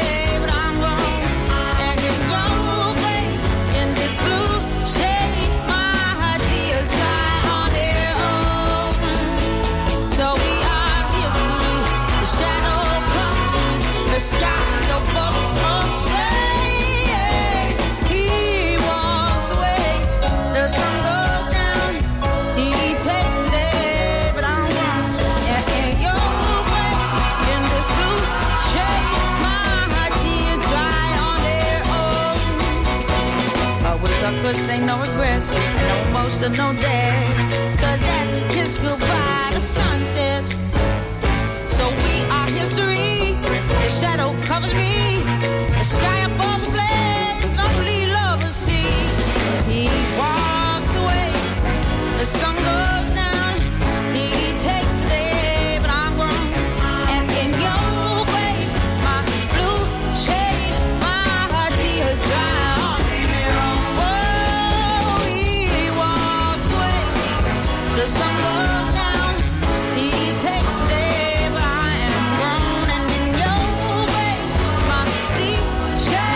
The sky of both days. He walks away. The sun goes down. He takes the day, but I'm wrong. And in your way, in this blue shade, my tears dry on their own. I wish I could say no regrets, no emotional days. Cause as we kiss goodbye, the sun sets. So we are history. The shadow covers me. The sky above the blaze. Lonely lovers see. He walks away. The sun goes down. He takes the day, but I'm grown. And in your way, my blue shade, my tears dry on their own. Whoa, he walks away. The sun goes down. He takes the day, but I am grown. And in your way, my deep shadow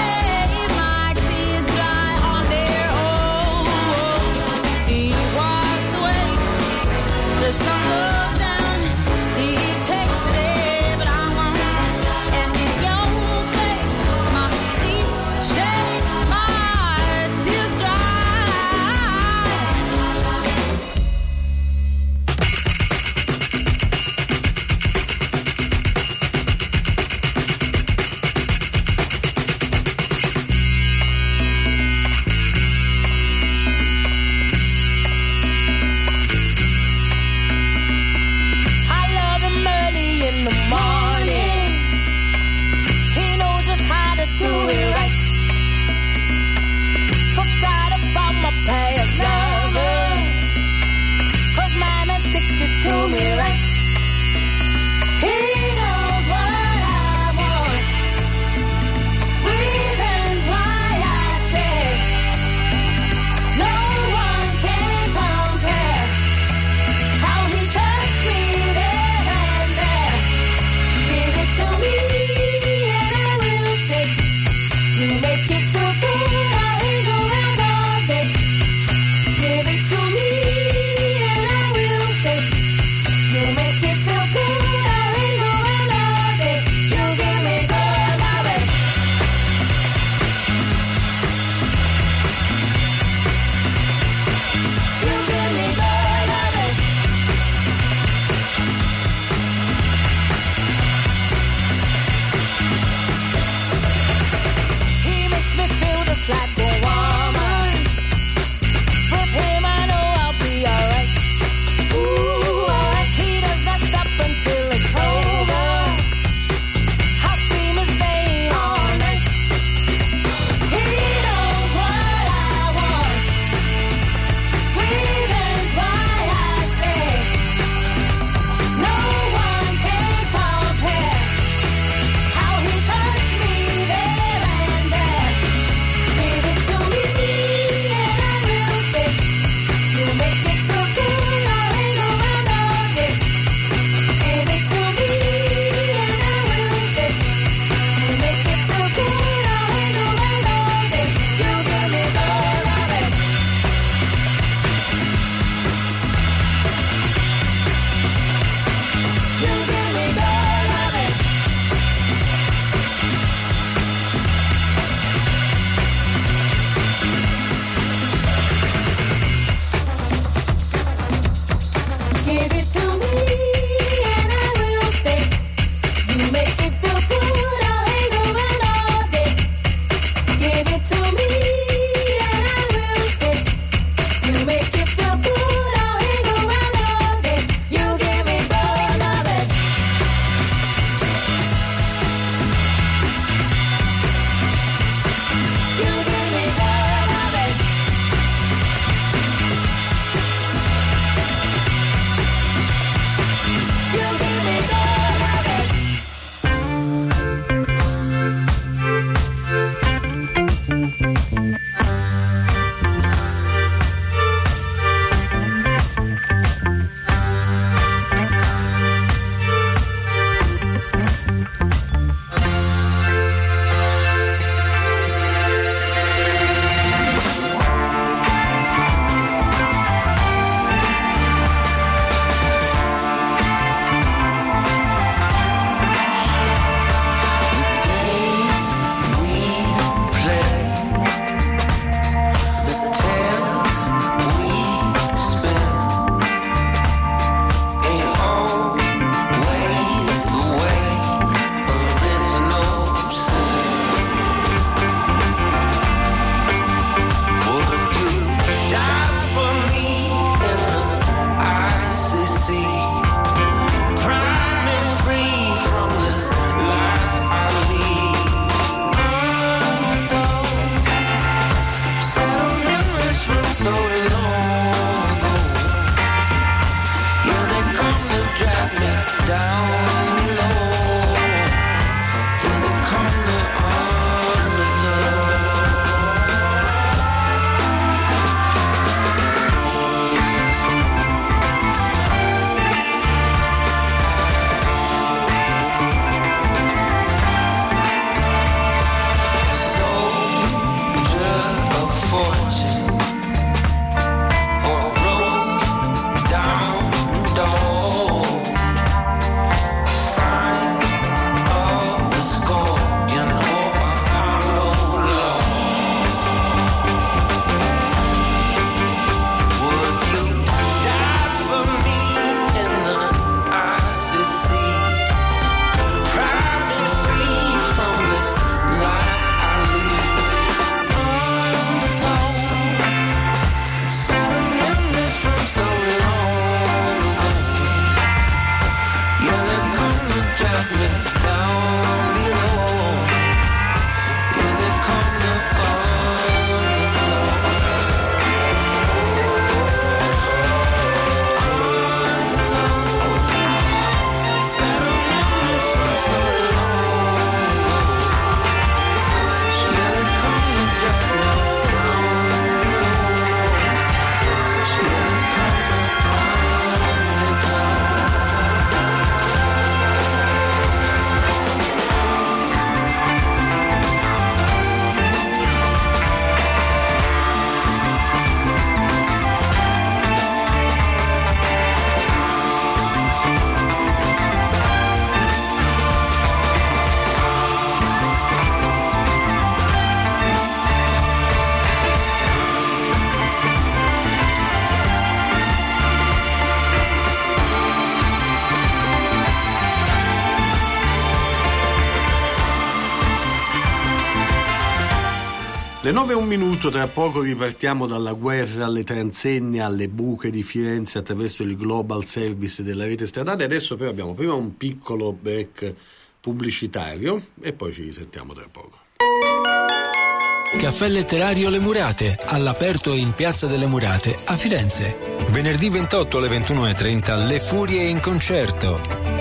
Le nove e un minuto, tra poco ripartiamo dalla guerra alle transenne, alle buche di Firenze attraverso il global service della rete stradale. Adesso però abbiamo prima un piccolo break pubblicitario e poi ci risentiamo tra poco. Caffè letterario Le Murate, all'aperto in Piazza delle Murate a Firenze. Venerdì ventotto alle ventuno e trenta Le Furie in concerto.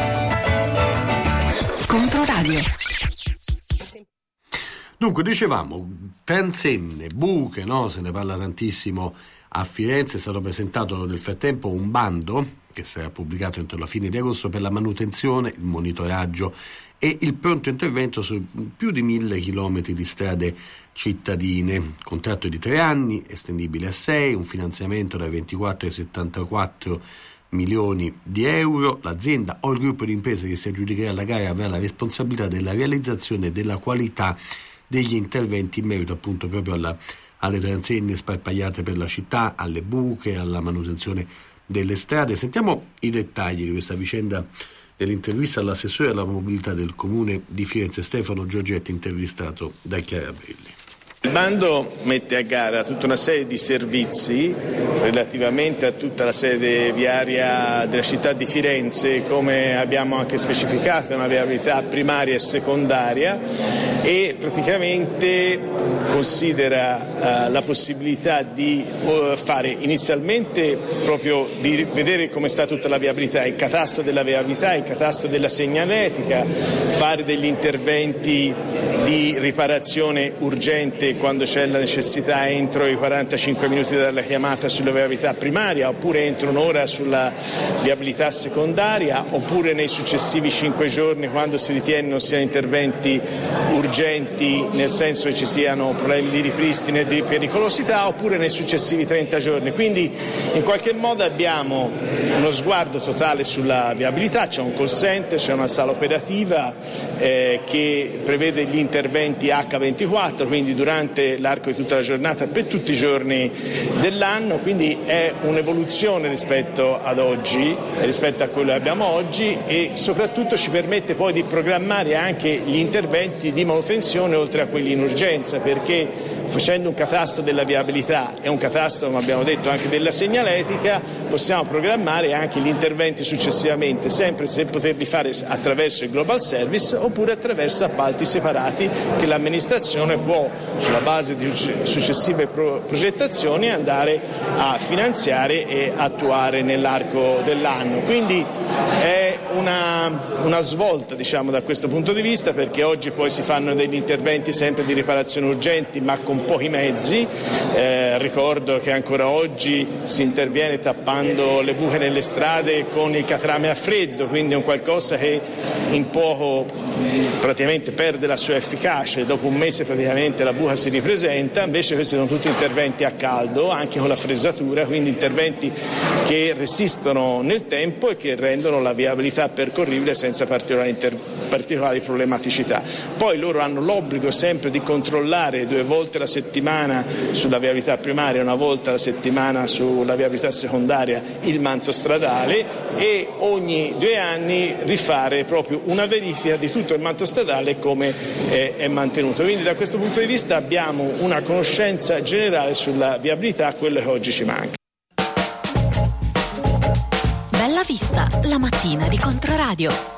Controradio. Dunque, dicevamo, transenne, buche, no? Se ne parla tantissimo a Firenze. È stato presentato nel frattempo un bando che sarà pubblicato entro la fine di agosto per la manutenzione, il monitoraggio e il pronto intervento su più di mille chilometri di strade cittadine. Contratto di tre anni, estendibile a sei, un finanziamento da ventiquattro ai settantaquattro milioni di euro. L'azienda o il gruppo di imprese che si aggiudicherà la gara avrà la responsabilità della realizzazione e della qualità degli interventi in merito appunto proprio alla, alle transenne sparpagliate per la città, alle buche, alla manutenzione delle strade. Sentiamo i dettagli di questa vicenda nell'intervista all'assessore alla mobilità del comune di Firenze, Stefano Giorgetti, intervistato da Chiara Brilli. Il bando mette a gara tutta una serie di servizi relativamente a tutta la sede viaria della città di Firenze, come abbiamo anche specificato, una viabilità primaria e secondaria, e praticamente considera uh, la possibilità di uh, fare inizialmente proprio di vedere come sta tutta la viabilità, il catasto della viabilità, il catasto della segnaletica, fare degli interventi di riparazione urgente quando c'è la necessità entro i quarantacinque minuti dalla chiamata sulla viabilità primaria, oppure entro un'ora sulla viabilità secondaria, oppure nei successivi cinque giorni quando si ritiene non siano interventi urgenti, nel senso che ci siano problemi di ripristino e di pericolosità, oppure nei successivi trenta giorni. Quindi in qualche modo abbiamo uno sguardo totale sulla viabilità, c'è un call center, c'è una sala operativa eh, che prevede gli interventi acca ventiquattro, quindi durante l'arco di tutta la giornata per tutti i giorni dell'anno, quindi è un'evoluzione rispetto ad oggi, rispetto a quello che abbiamo oggi, e soprattutto ci permette poi di programmare anche gli interventi di manutenzione oltre a quelli in urgenza, perché facendo un catasto della viabilità e un catasto, come abbiamo detto, anche della segnaletica, possiamo programmare anche gli interventi successivamente, sempre se poterli fare attraverso il global service oppure attraverso appalti separati che l'amministrazione può, sulla base di successive pro- progettazioni, andare a finanziare e attuare nell'arco dell'anno. Quindi è una, una svolta, diciamo, da questo punto di vista, perché oggi poi si fanno degli interventi sempre di riparazione urgenti ma con pochi mezzi. Eh, ricordo che ancora oggi si interviene tappando le buche nelle strade con il catrame a freddo, quindi è un qualcosa che in poco praticamente perde la sua efficacia e dopo un mese praticamente la buca si ripresenta. Invece questi sono tutti interventi a caldo, anche con la fresatura, quindi interventi che resistono nel tempo e che rendono la viabilità percorribile senza particolari, inter- particolari problematicità. Poi loro hanno l'obbligo sempre di controllare due volte la settimana sulla viabilità primaria, una volta la settimana sulla viabilità secondaria il manto stradale, e ogni due anni rifare proprio una verifica di tutto il manto stradale come è, è mantenuto. Quindi da questo punto di vista abbiamo una conoscenza generale sulla viabilità, quello che oggi ci manca. Bella Vista, la mattina di Controradio.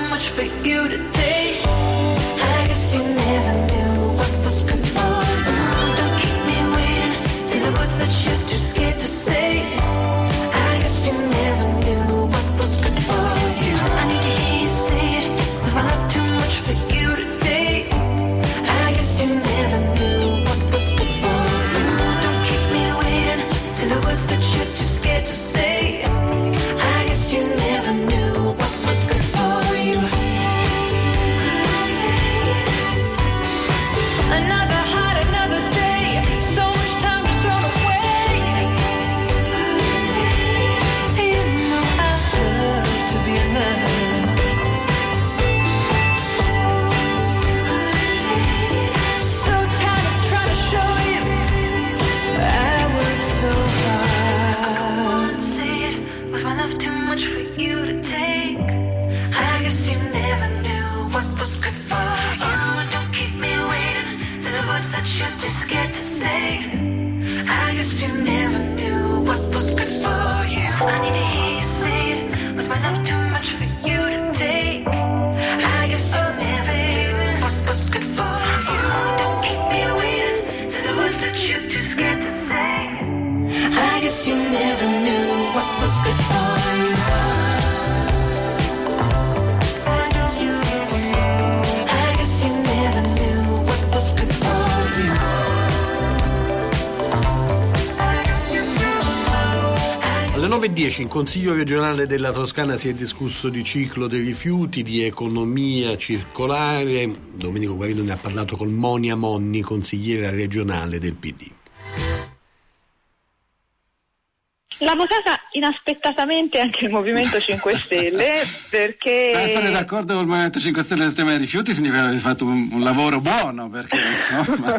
much for you to take. I guess you never knew what was good for you. Don't keep me waiting to the words that you're too scared to say. I guess you never knew what was good for you. I need to hear you say it. Was my love too much for you to take? I guess you never knew what was good for you. Don't keep me waiting to the words that you're too scared to say. I guess you never knew what was good for you. Another heart, another day. So much time just thrown away. You know I love to be loved. So tired of trying to show you I worked so hard. Say it, was my love too much for you to take? I guess you never knew what was good for you. Don't keep me waiting to the words that you're too scared to say. I guess you never knew what was good for you. I need to hear you say it. Was my love too much for you to take? I guess you never knew what was good for you. Don't keep me waiting to the words that you're too scared to say. I guess you never knew what was good for you. I guess you never knew. I guess you never knew what was good for you. I guess you never knew. Alle nove e dieci in Consiglio regionale della Toscana si è discusso di ciclo dei rifiuti, di economia circolare. Domenico Guarino ne ha parlato con Monia Monni, consigliera regionale del P D. L'ha votata inaspettatamente anche il Movimento cinque Stelle perché... Essere d'accordo con il Movimento cinque Stelle sul tema dei rifiuti significa aver fatto un, un lavoro buono, perché insomma...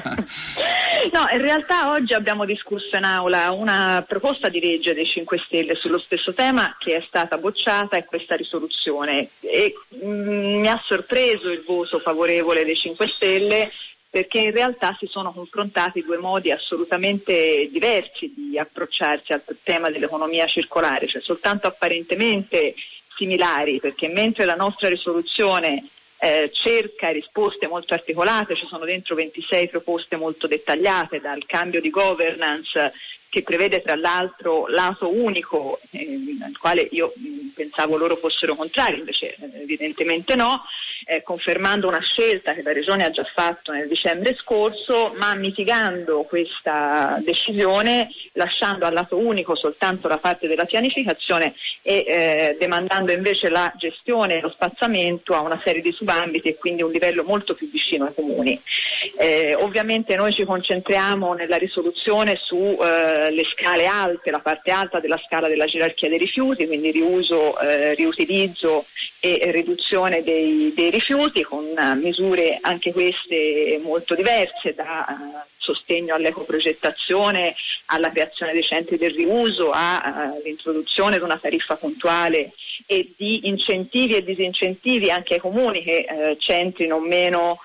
No, in realtà oggi abbiamo discusso in aula una proposta di legge dei cinque Stelle sullo stesso tema che è stata bocciata, è questa risoluzione, e mh, mi ha sorpreso il voto favorevole dei cinque Stelle, perché in realtà si sono confrontati due modi assolutamente diversi di approcciarsi al tema dell'economia circolare, cioè soltanto apparentemente similari, perché mentre la nostra risoluzione eh, cerca risposte molto articolate, ci sono dentro ventisei proposte molto dettagliate, dal cambio di governance che prevede tra l'altro lato unico, eh, al quale io mh, pensavo loro fossero contrari, invece eh, evidentemente no, eh, confermando una scelta che la Regione ha già fatto nel dicembre scorso, ma mitigando questa decisione, lasciando al lato unico soltanto la parte della pianificazione e eh, demandando invece la gestione e lo spazzamento a una serie di subambiti e quindi un livello molto più vicino ai comuni. Eh, ovviamente noi ci concentriamo nella risoluzione su eh, le scale alte, la parte alta della scala della gerarchia dei rifiuti, quindi riuso, eh, riutilizzo e riduzione dei, dei rifiuti, con uh, misure anche queste molto diverse, da uh, sostegno all'ecoprogettazione, alla creazione dei centri del riuso, all'introduzione uh, di una tariffa puntuale e di incentivi e disincentivi anche ai comuni che uh, centrino meno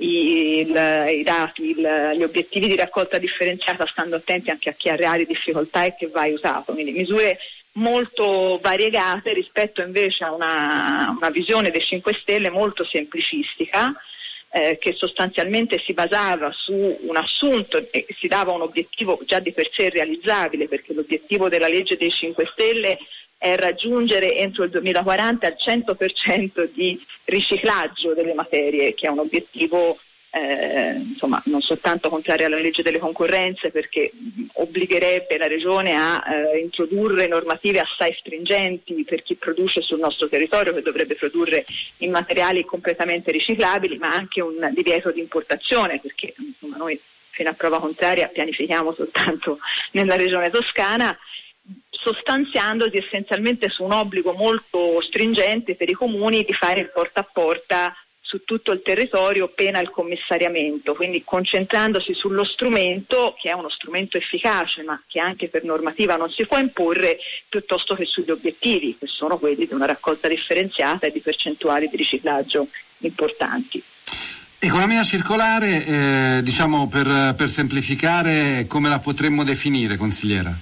I, il, i dati, il, gli obiettivi di raccolta differenziata, stando attenti anche a chi ha reali difficoltà e che va aiutato, quindi misure molto variegate rispetto invece a una, una visione dei cinque Stelle molto semplicistica, eh, che sostanzialmente si basava su un assunto e si dava un obiettivo già di per sé realizzabile, perché l'obiettivo della legge dei cinque Stelle è raggiungere entro il duemilaquaranta il cento per cento di riciclaggio delle materie, che è un obiettivo eh, insomma non soltanto contrario alla legge delle concorrenze, perché obbligherebbe la Regione a eh, introdurre normative assai stringenti per chi produce sul nostro territorio, che dovrebbe produrre in materiali completamente riciclabili, ma anche un divieto di importazione, perché insomma noi fino a prova contraria pianifichiamo soltanto nella Regione Toscana, sostanziandosi essenzialmente su un obbligo molto stringente per i comuni di fare il porta a porta su tutto il territorio pena il commissariamento, quindi concentrandosi sullo strumento, che è uno strumento efficace ma che anche per normativa non si può imporre, piuttosto che sugli obiettivi, che sono quelli di una raccolta differenziata e di percentuali di riciclaggio importanti. Economia circolare, eh, diciamo per, per semplificare, come la potremmo definire, consigliera?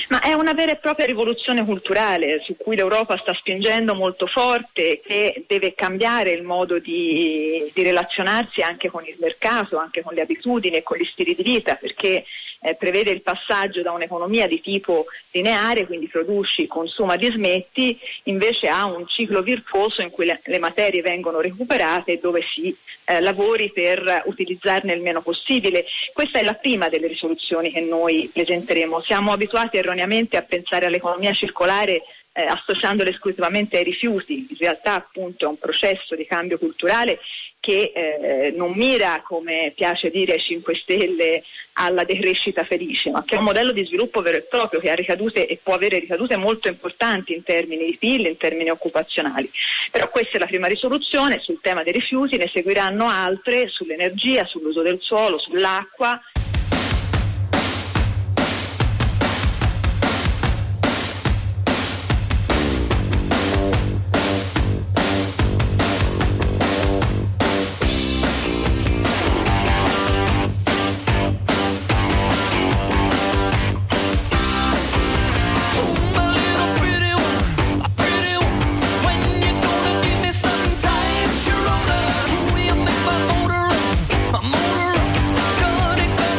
Ma è una vera e propria rivoluzione culturale su cui l'Europa sta spingendo molto forte, che deve cambiare il modo di, di relazionarsi anche con il mercato, anche con le abitudini e con gli stili di vita, perché eh, prevede il passaggio da un'economia di tipo lineare, quindi produci, consuma, dismetti, invece a un ciclo virtuoso in cui le, le materie vengono recuperate e dove si eh, lavori per utilizzarne il meno possibile. Questa è la prima delle risoluzioni che noi presenteremo. Siamo abituati erroneamente a pensare all'economia circolare eh, associandola esclusivamente ai rifiuti. In realtà appunto è un processo di cambio culturale che eh, non mira, come piace dire ai cinque Stelle, alla decrescita felice, ma che è un modello di sviluppo vero e proprio che ha ricadute e può avere ricadute molto importanti in termini di P I L, in termini occupazionali. Però questa è la prima risoluzione. Sul tema dei rifiuti ne seguiranno altre, sull'energia, sull'uso del suolo, sull'acqua. Gonna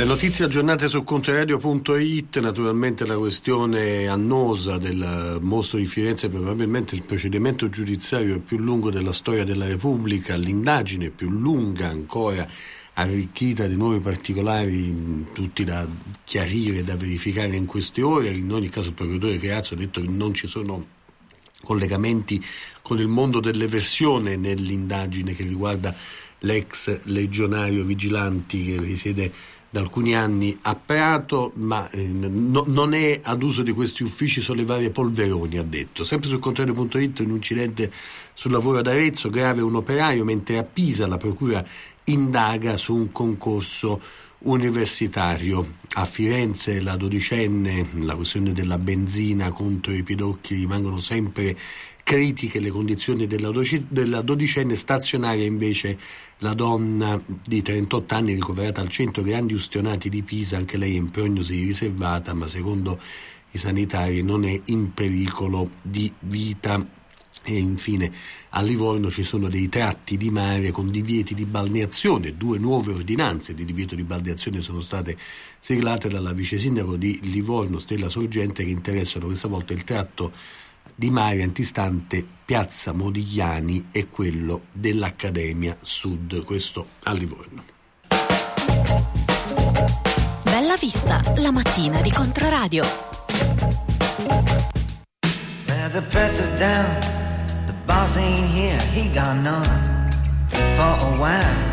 Le notizie aggiornate su Controradio punto it, naturalmente la questione annosa del mostro di Firenze, probabilmente il procedimento giudiziario più lungo della storia della Repubblica, l'indagine più lunga ancora, arricchita di nuovi particolari, tutti da chiarire, da verificare in queste ore. In ogni caso il procuratore Creazzo ha detto che non ci sono collegamenti con il mondo dell'eversione nell'indagine che riguarda l'ex legionario Vigilanti che risiede da alcuni anni a Prato, ma eh, no, non è ad uso di questi uffici sollevare polveroni, ha detto. Sempre sul Controradio punto it, un incidente sul lavoro ad Arezzo, grave un operaio, mentre a Pisa la procura indaga su un concorso universitario. A Firenze la dodicenne, la questione della benzina contro i pidocchi, rimangono sempre critiche le condizioni della, doci, della dodicenne. Stazionaria invece la donna di trentotto anni ricoverata al centro grandi ustionati di Pisa, anche lei è in prognosi riservata, ma secondo i sanitari non è in pericolo di vita. E infine a Livorno ci sono dei tratti di mare con divieti di balneazione, due nuove ordinanze di divieto di balneazione sono state siglate dalla vice sindaco di Livorno Stella Sorgente, che interessano questa volta il tratto di mare antistante Piazza Modigliani e quello dell'Accademia Sud, questo a Livorno. Bella Vista, la mattina di Controradio. The press is down, the boss ain't here, he gone north for a while.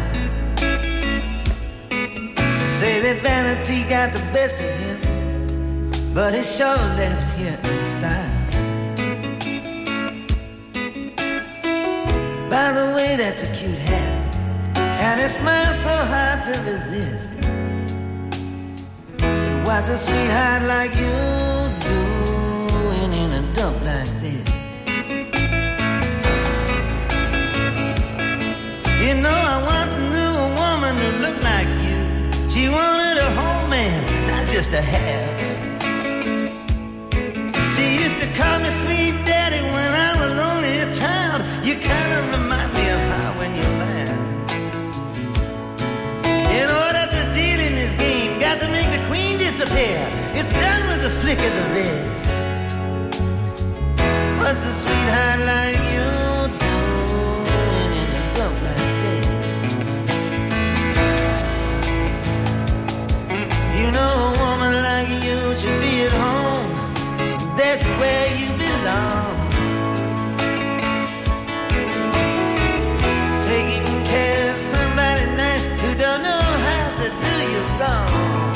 Say that vanity got the best of him, but it sure left here in style. By the way, that's a cute hat, and it smiles so hard to resist. But what's a sweetheart like you doing in a dump like this? You know, I once knew a woman who looked like you. She wanted a whole man, not just a half. She used to call me sweet daddy when I was only a child. You kind of remind me of her when you laugh. In order to deal in this game, got to make the queen disappear. It's done with a flick of the wrist. What's a sweetheart like you doing in a dump like this? You know a woman like you should be at home. That's where you belong. Taking care of somebody nice who don't know how to do you wrong.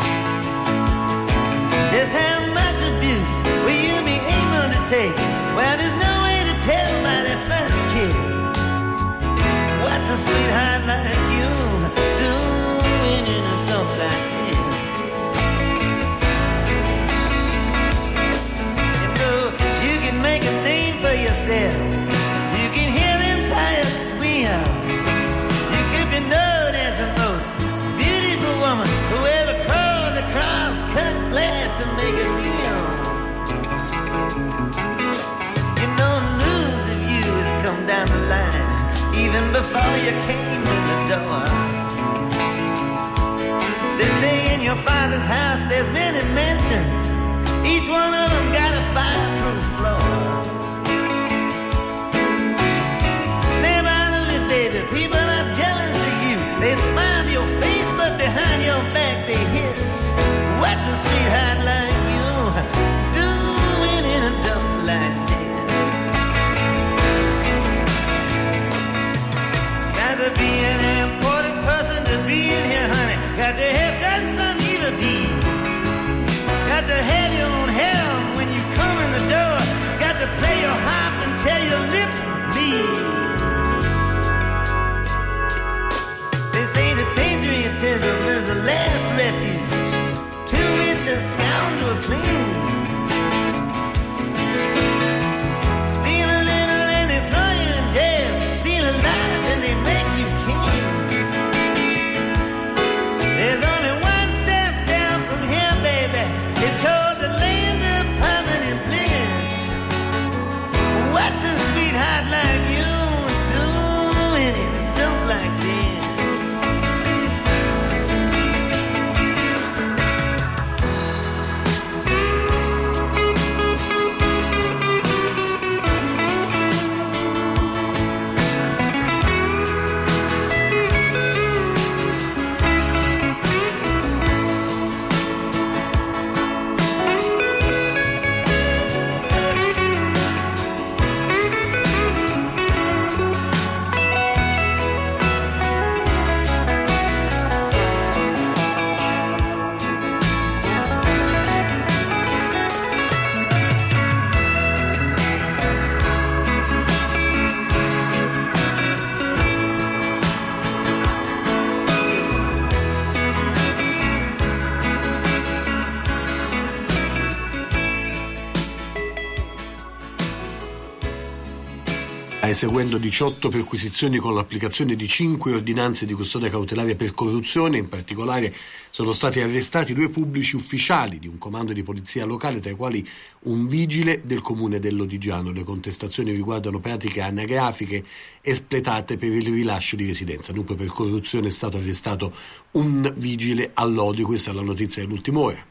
Just how much abuse will you be able to take? Well, there's no way to tell by that first kiss. What's a sweetheart like you doing in a dump like this? You know, you can make a name for yourself. You can hear them tires squeal. You could be known as the most beautiful woman who ever crawled across cut glass to make a deal. You know, news of you has come down the line even before you came in the door. They say in your father's house there's many mansions. Each one of them got a fireproof floor. Snap out of it, baby, people are jealous of you. They smile to your face, but behind your back they hiss. What's a sweetheart like you doing in a dump like this? Got to be an important person to be in here, honey. Got to have done some evil deed. eseguendo diciotto perquisizioni con l'applicazione di cinque ordinanze di custodia cautelare per corruzione. In particolare sono stati arrestati due pubblici ufficiali di un comando di polizia locale, tra i quali un vigile del comune del Lodigiano. Le contestazioni riguardano pratiche anagrafiche espletate per il rilascio di residenza. Dunque per corruzione è stato arrestato un vigile a Lodi. Questa è la notizia dell'ultima ora.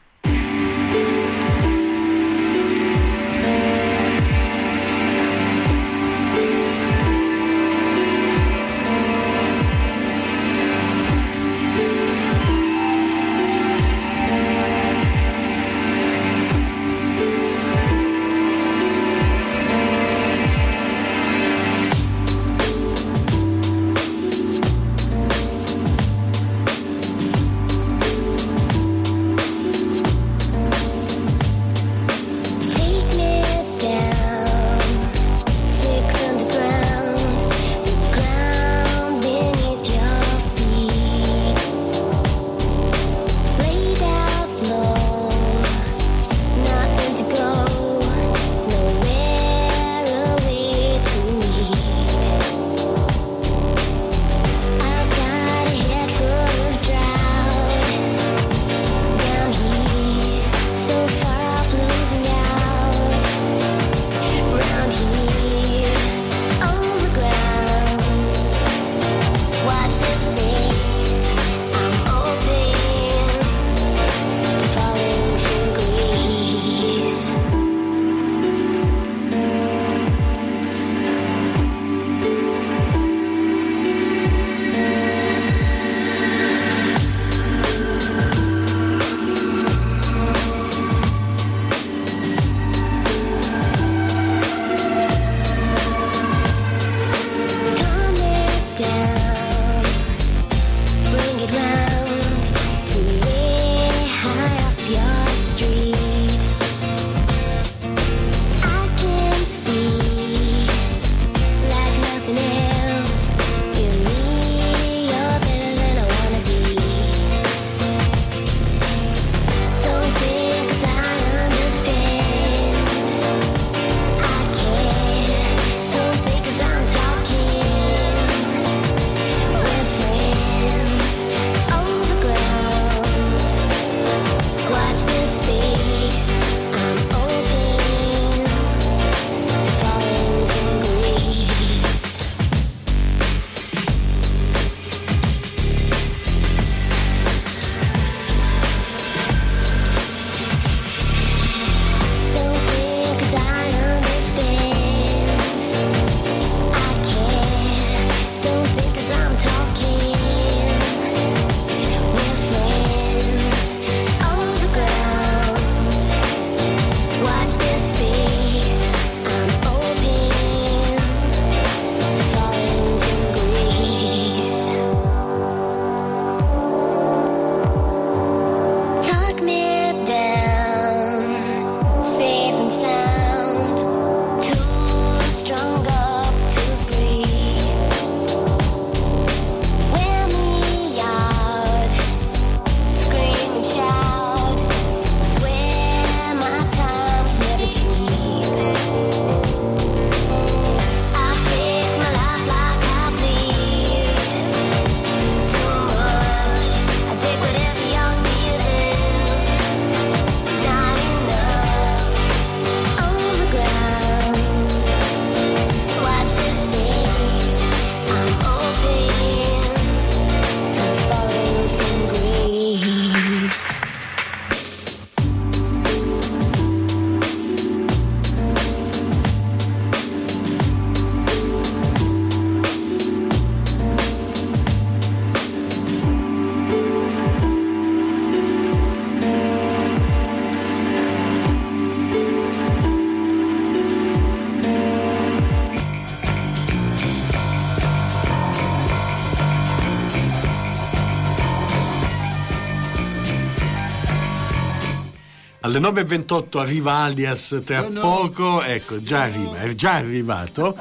Alle nove e ventotto arriva Alias, tra oh no. poco, ecco, già arriva, è già arrivato.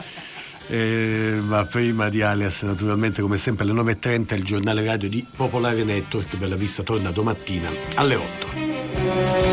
Eh, ma prima di Alias, naturalmente, come sempre alle nove e trenta il giornale radio di Popolare Network. Bella Vista torna domattina alle otto.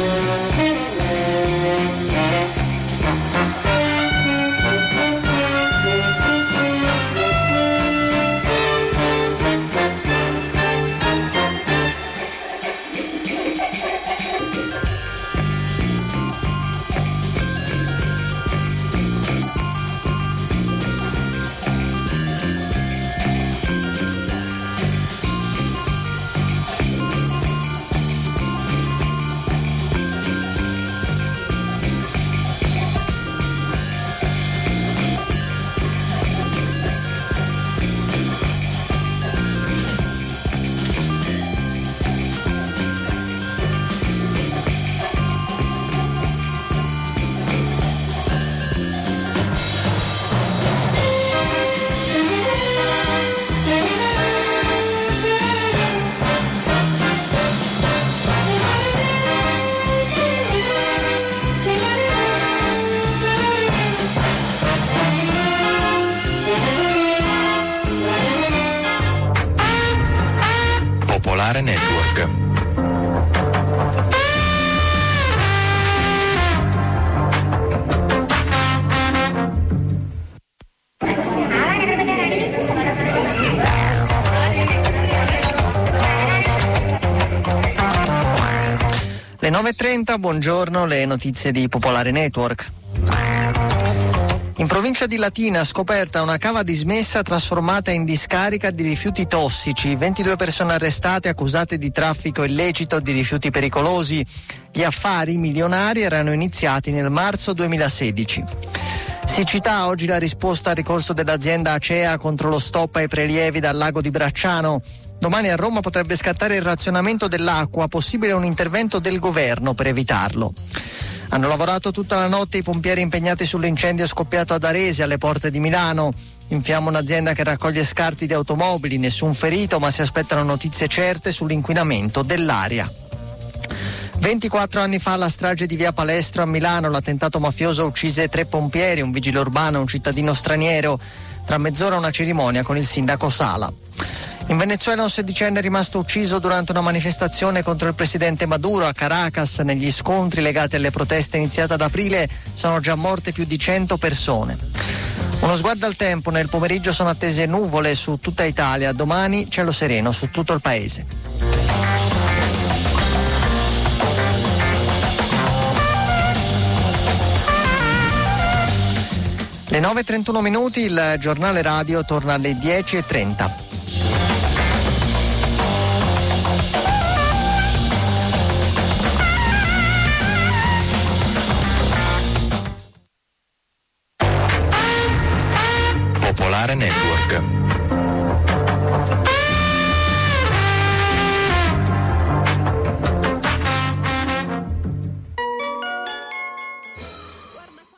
Popolare Network. Le nove e trenta, buongiorno, le notizie di Popolare Network. In provincia di Latina scoperta una cava dismessa trasformata in discarica di rifiuti tossici, ventidue persone arrestate accusate di traffico illecito di rifiuti pericolosi. Gli affari milionari erano iniziati nel marzo duemilasedici. Siccità, oggi la risposta al ricorso dell'azienda Acea contro lo stop ai prelievi dal lago di Bracciano. Domani a Roma potrebbe scattare il razionamento dell'acqua, possibile un intervento del governo per evitarlo. Hanno lavorato tutta la notte i pompieri impegnati sull'incendio scoppiato ad Arese, alle porte di Milano. In fiamma un'azienda che raccoglie scarti di automobili, nessun ferito, ma si aspettano notizie certe sull'inquinamento dell'aria. ventiquattro anni fa la strage di via Palestro a Milano, l'attentato mafioso uccise tre pompieri, un vigile urbano e un cittadino straniero. Tra mezz'ora una cerimonia con il sindaco Sala. In Venezuela un sedicenne è rimasto ucciso durante una manifestazione contro il presidente Maduro a Caracas. Negli scontri legati alle proteste iniziate ad aprile sono già morte più di cento persone. Uno sguardo al tempo, nel pomeriggio sono attese nuvole su tutta Italia, domani cielo sereno su tutto il paese. Le nove e trentuno minuti, il giornale radio torna alle dieci e trenta. Popolare Network.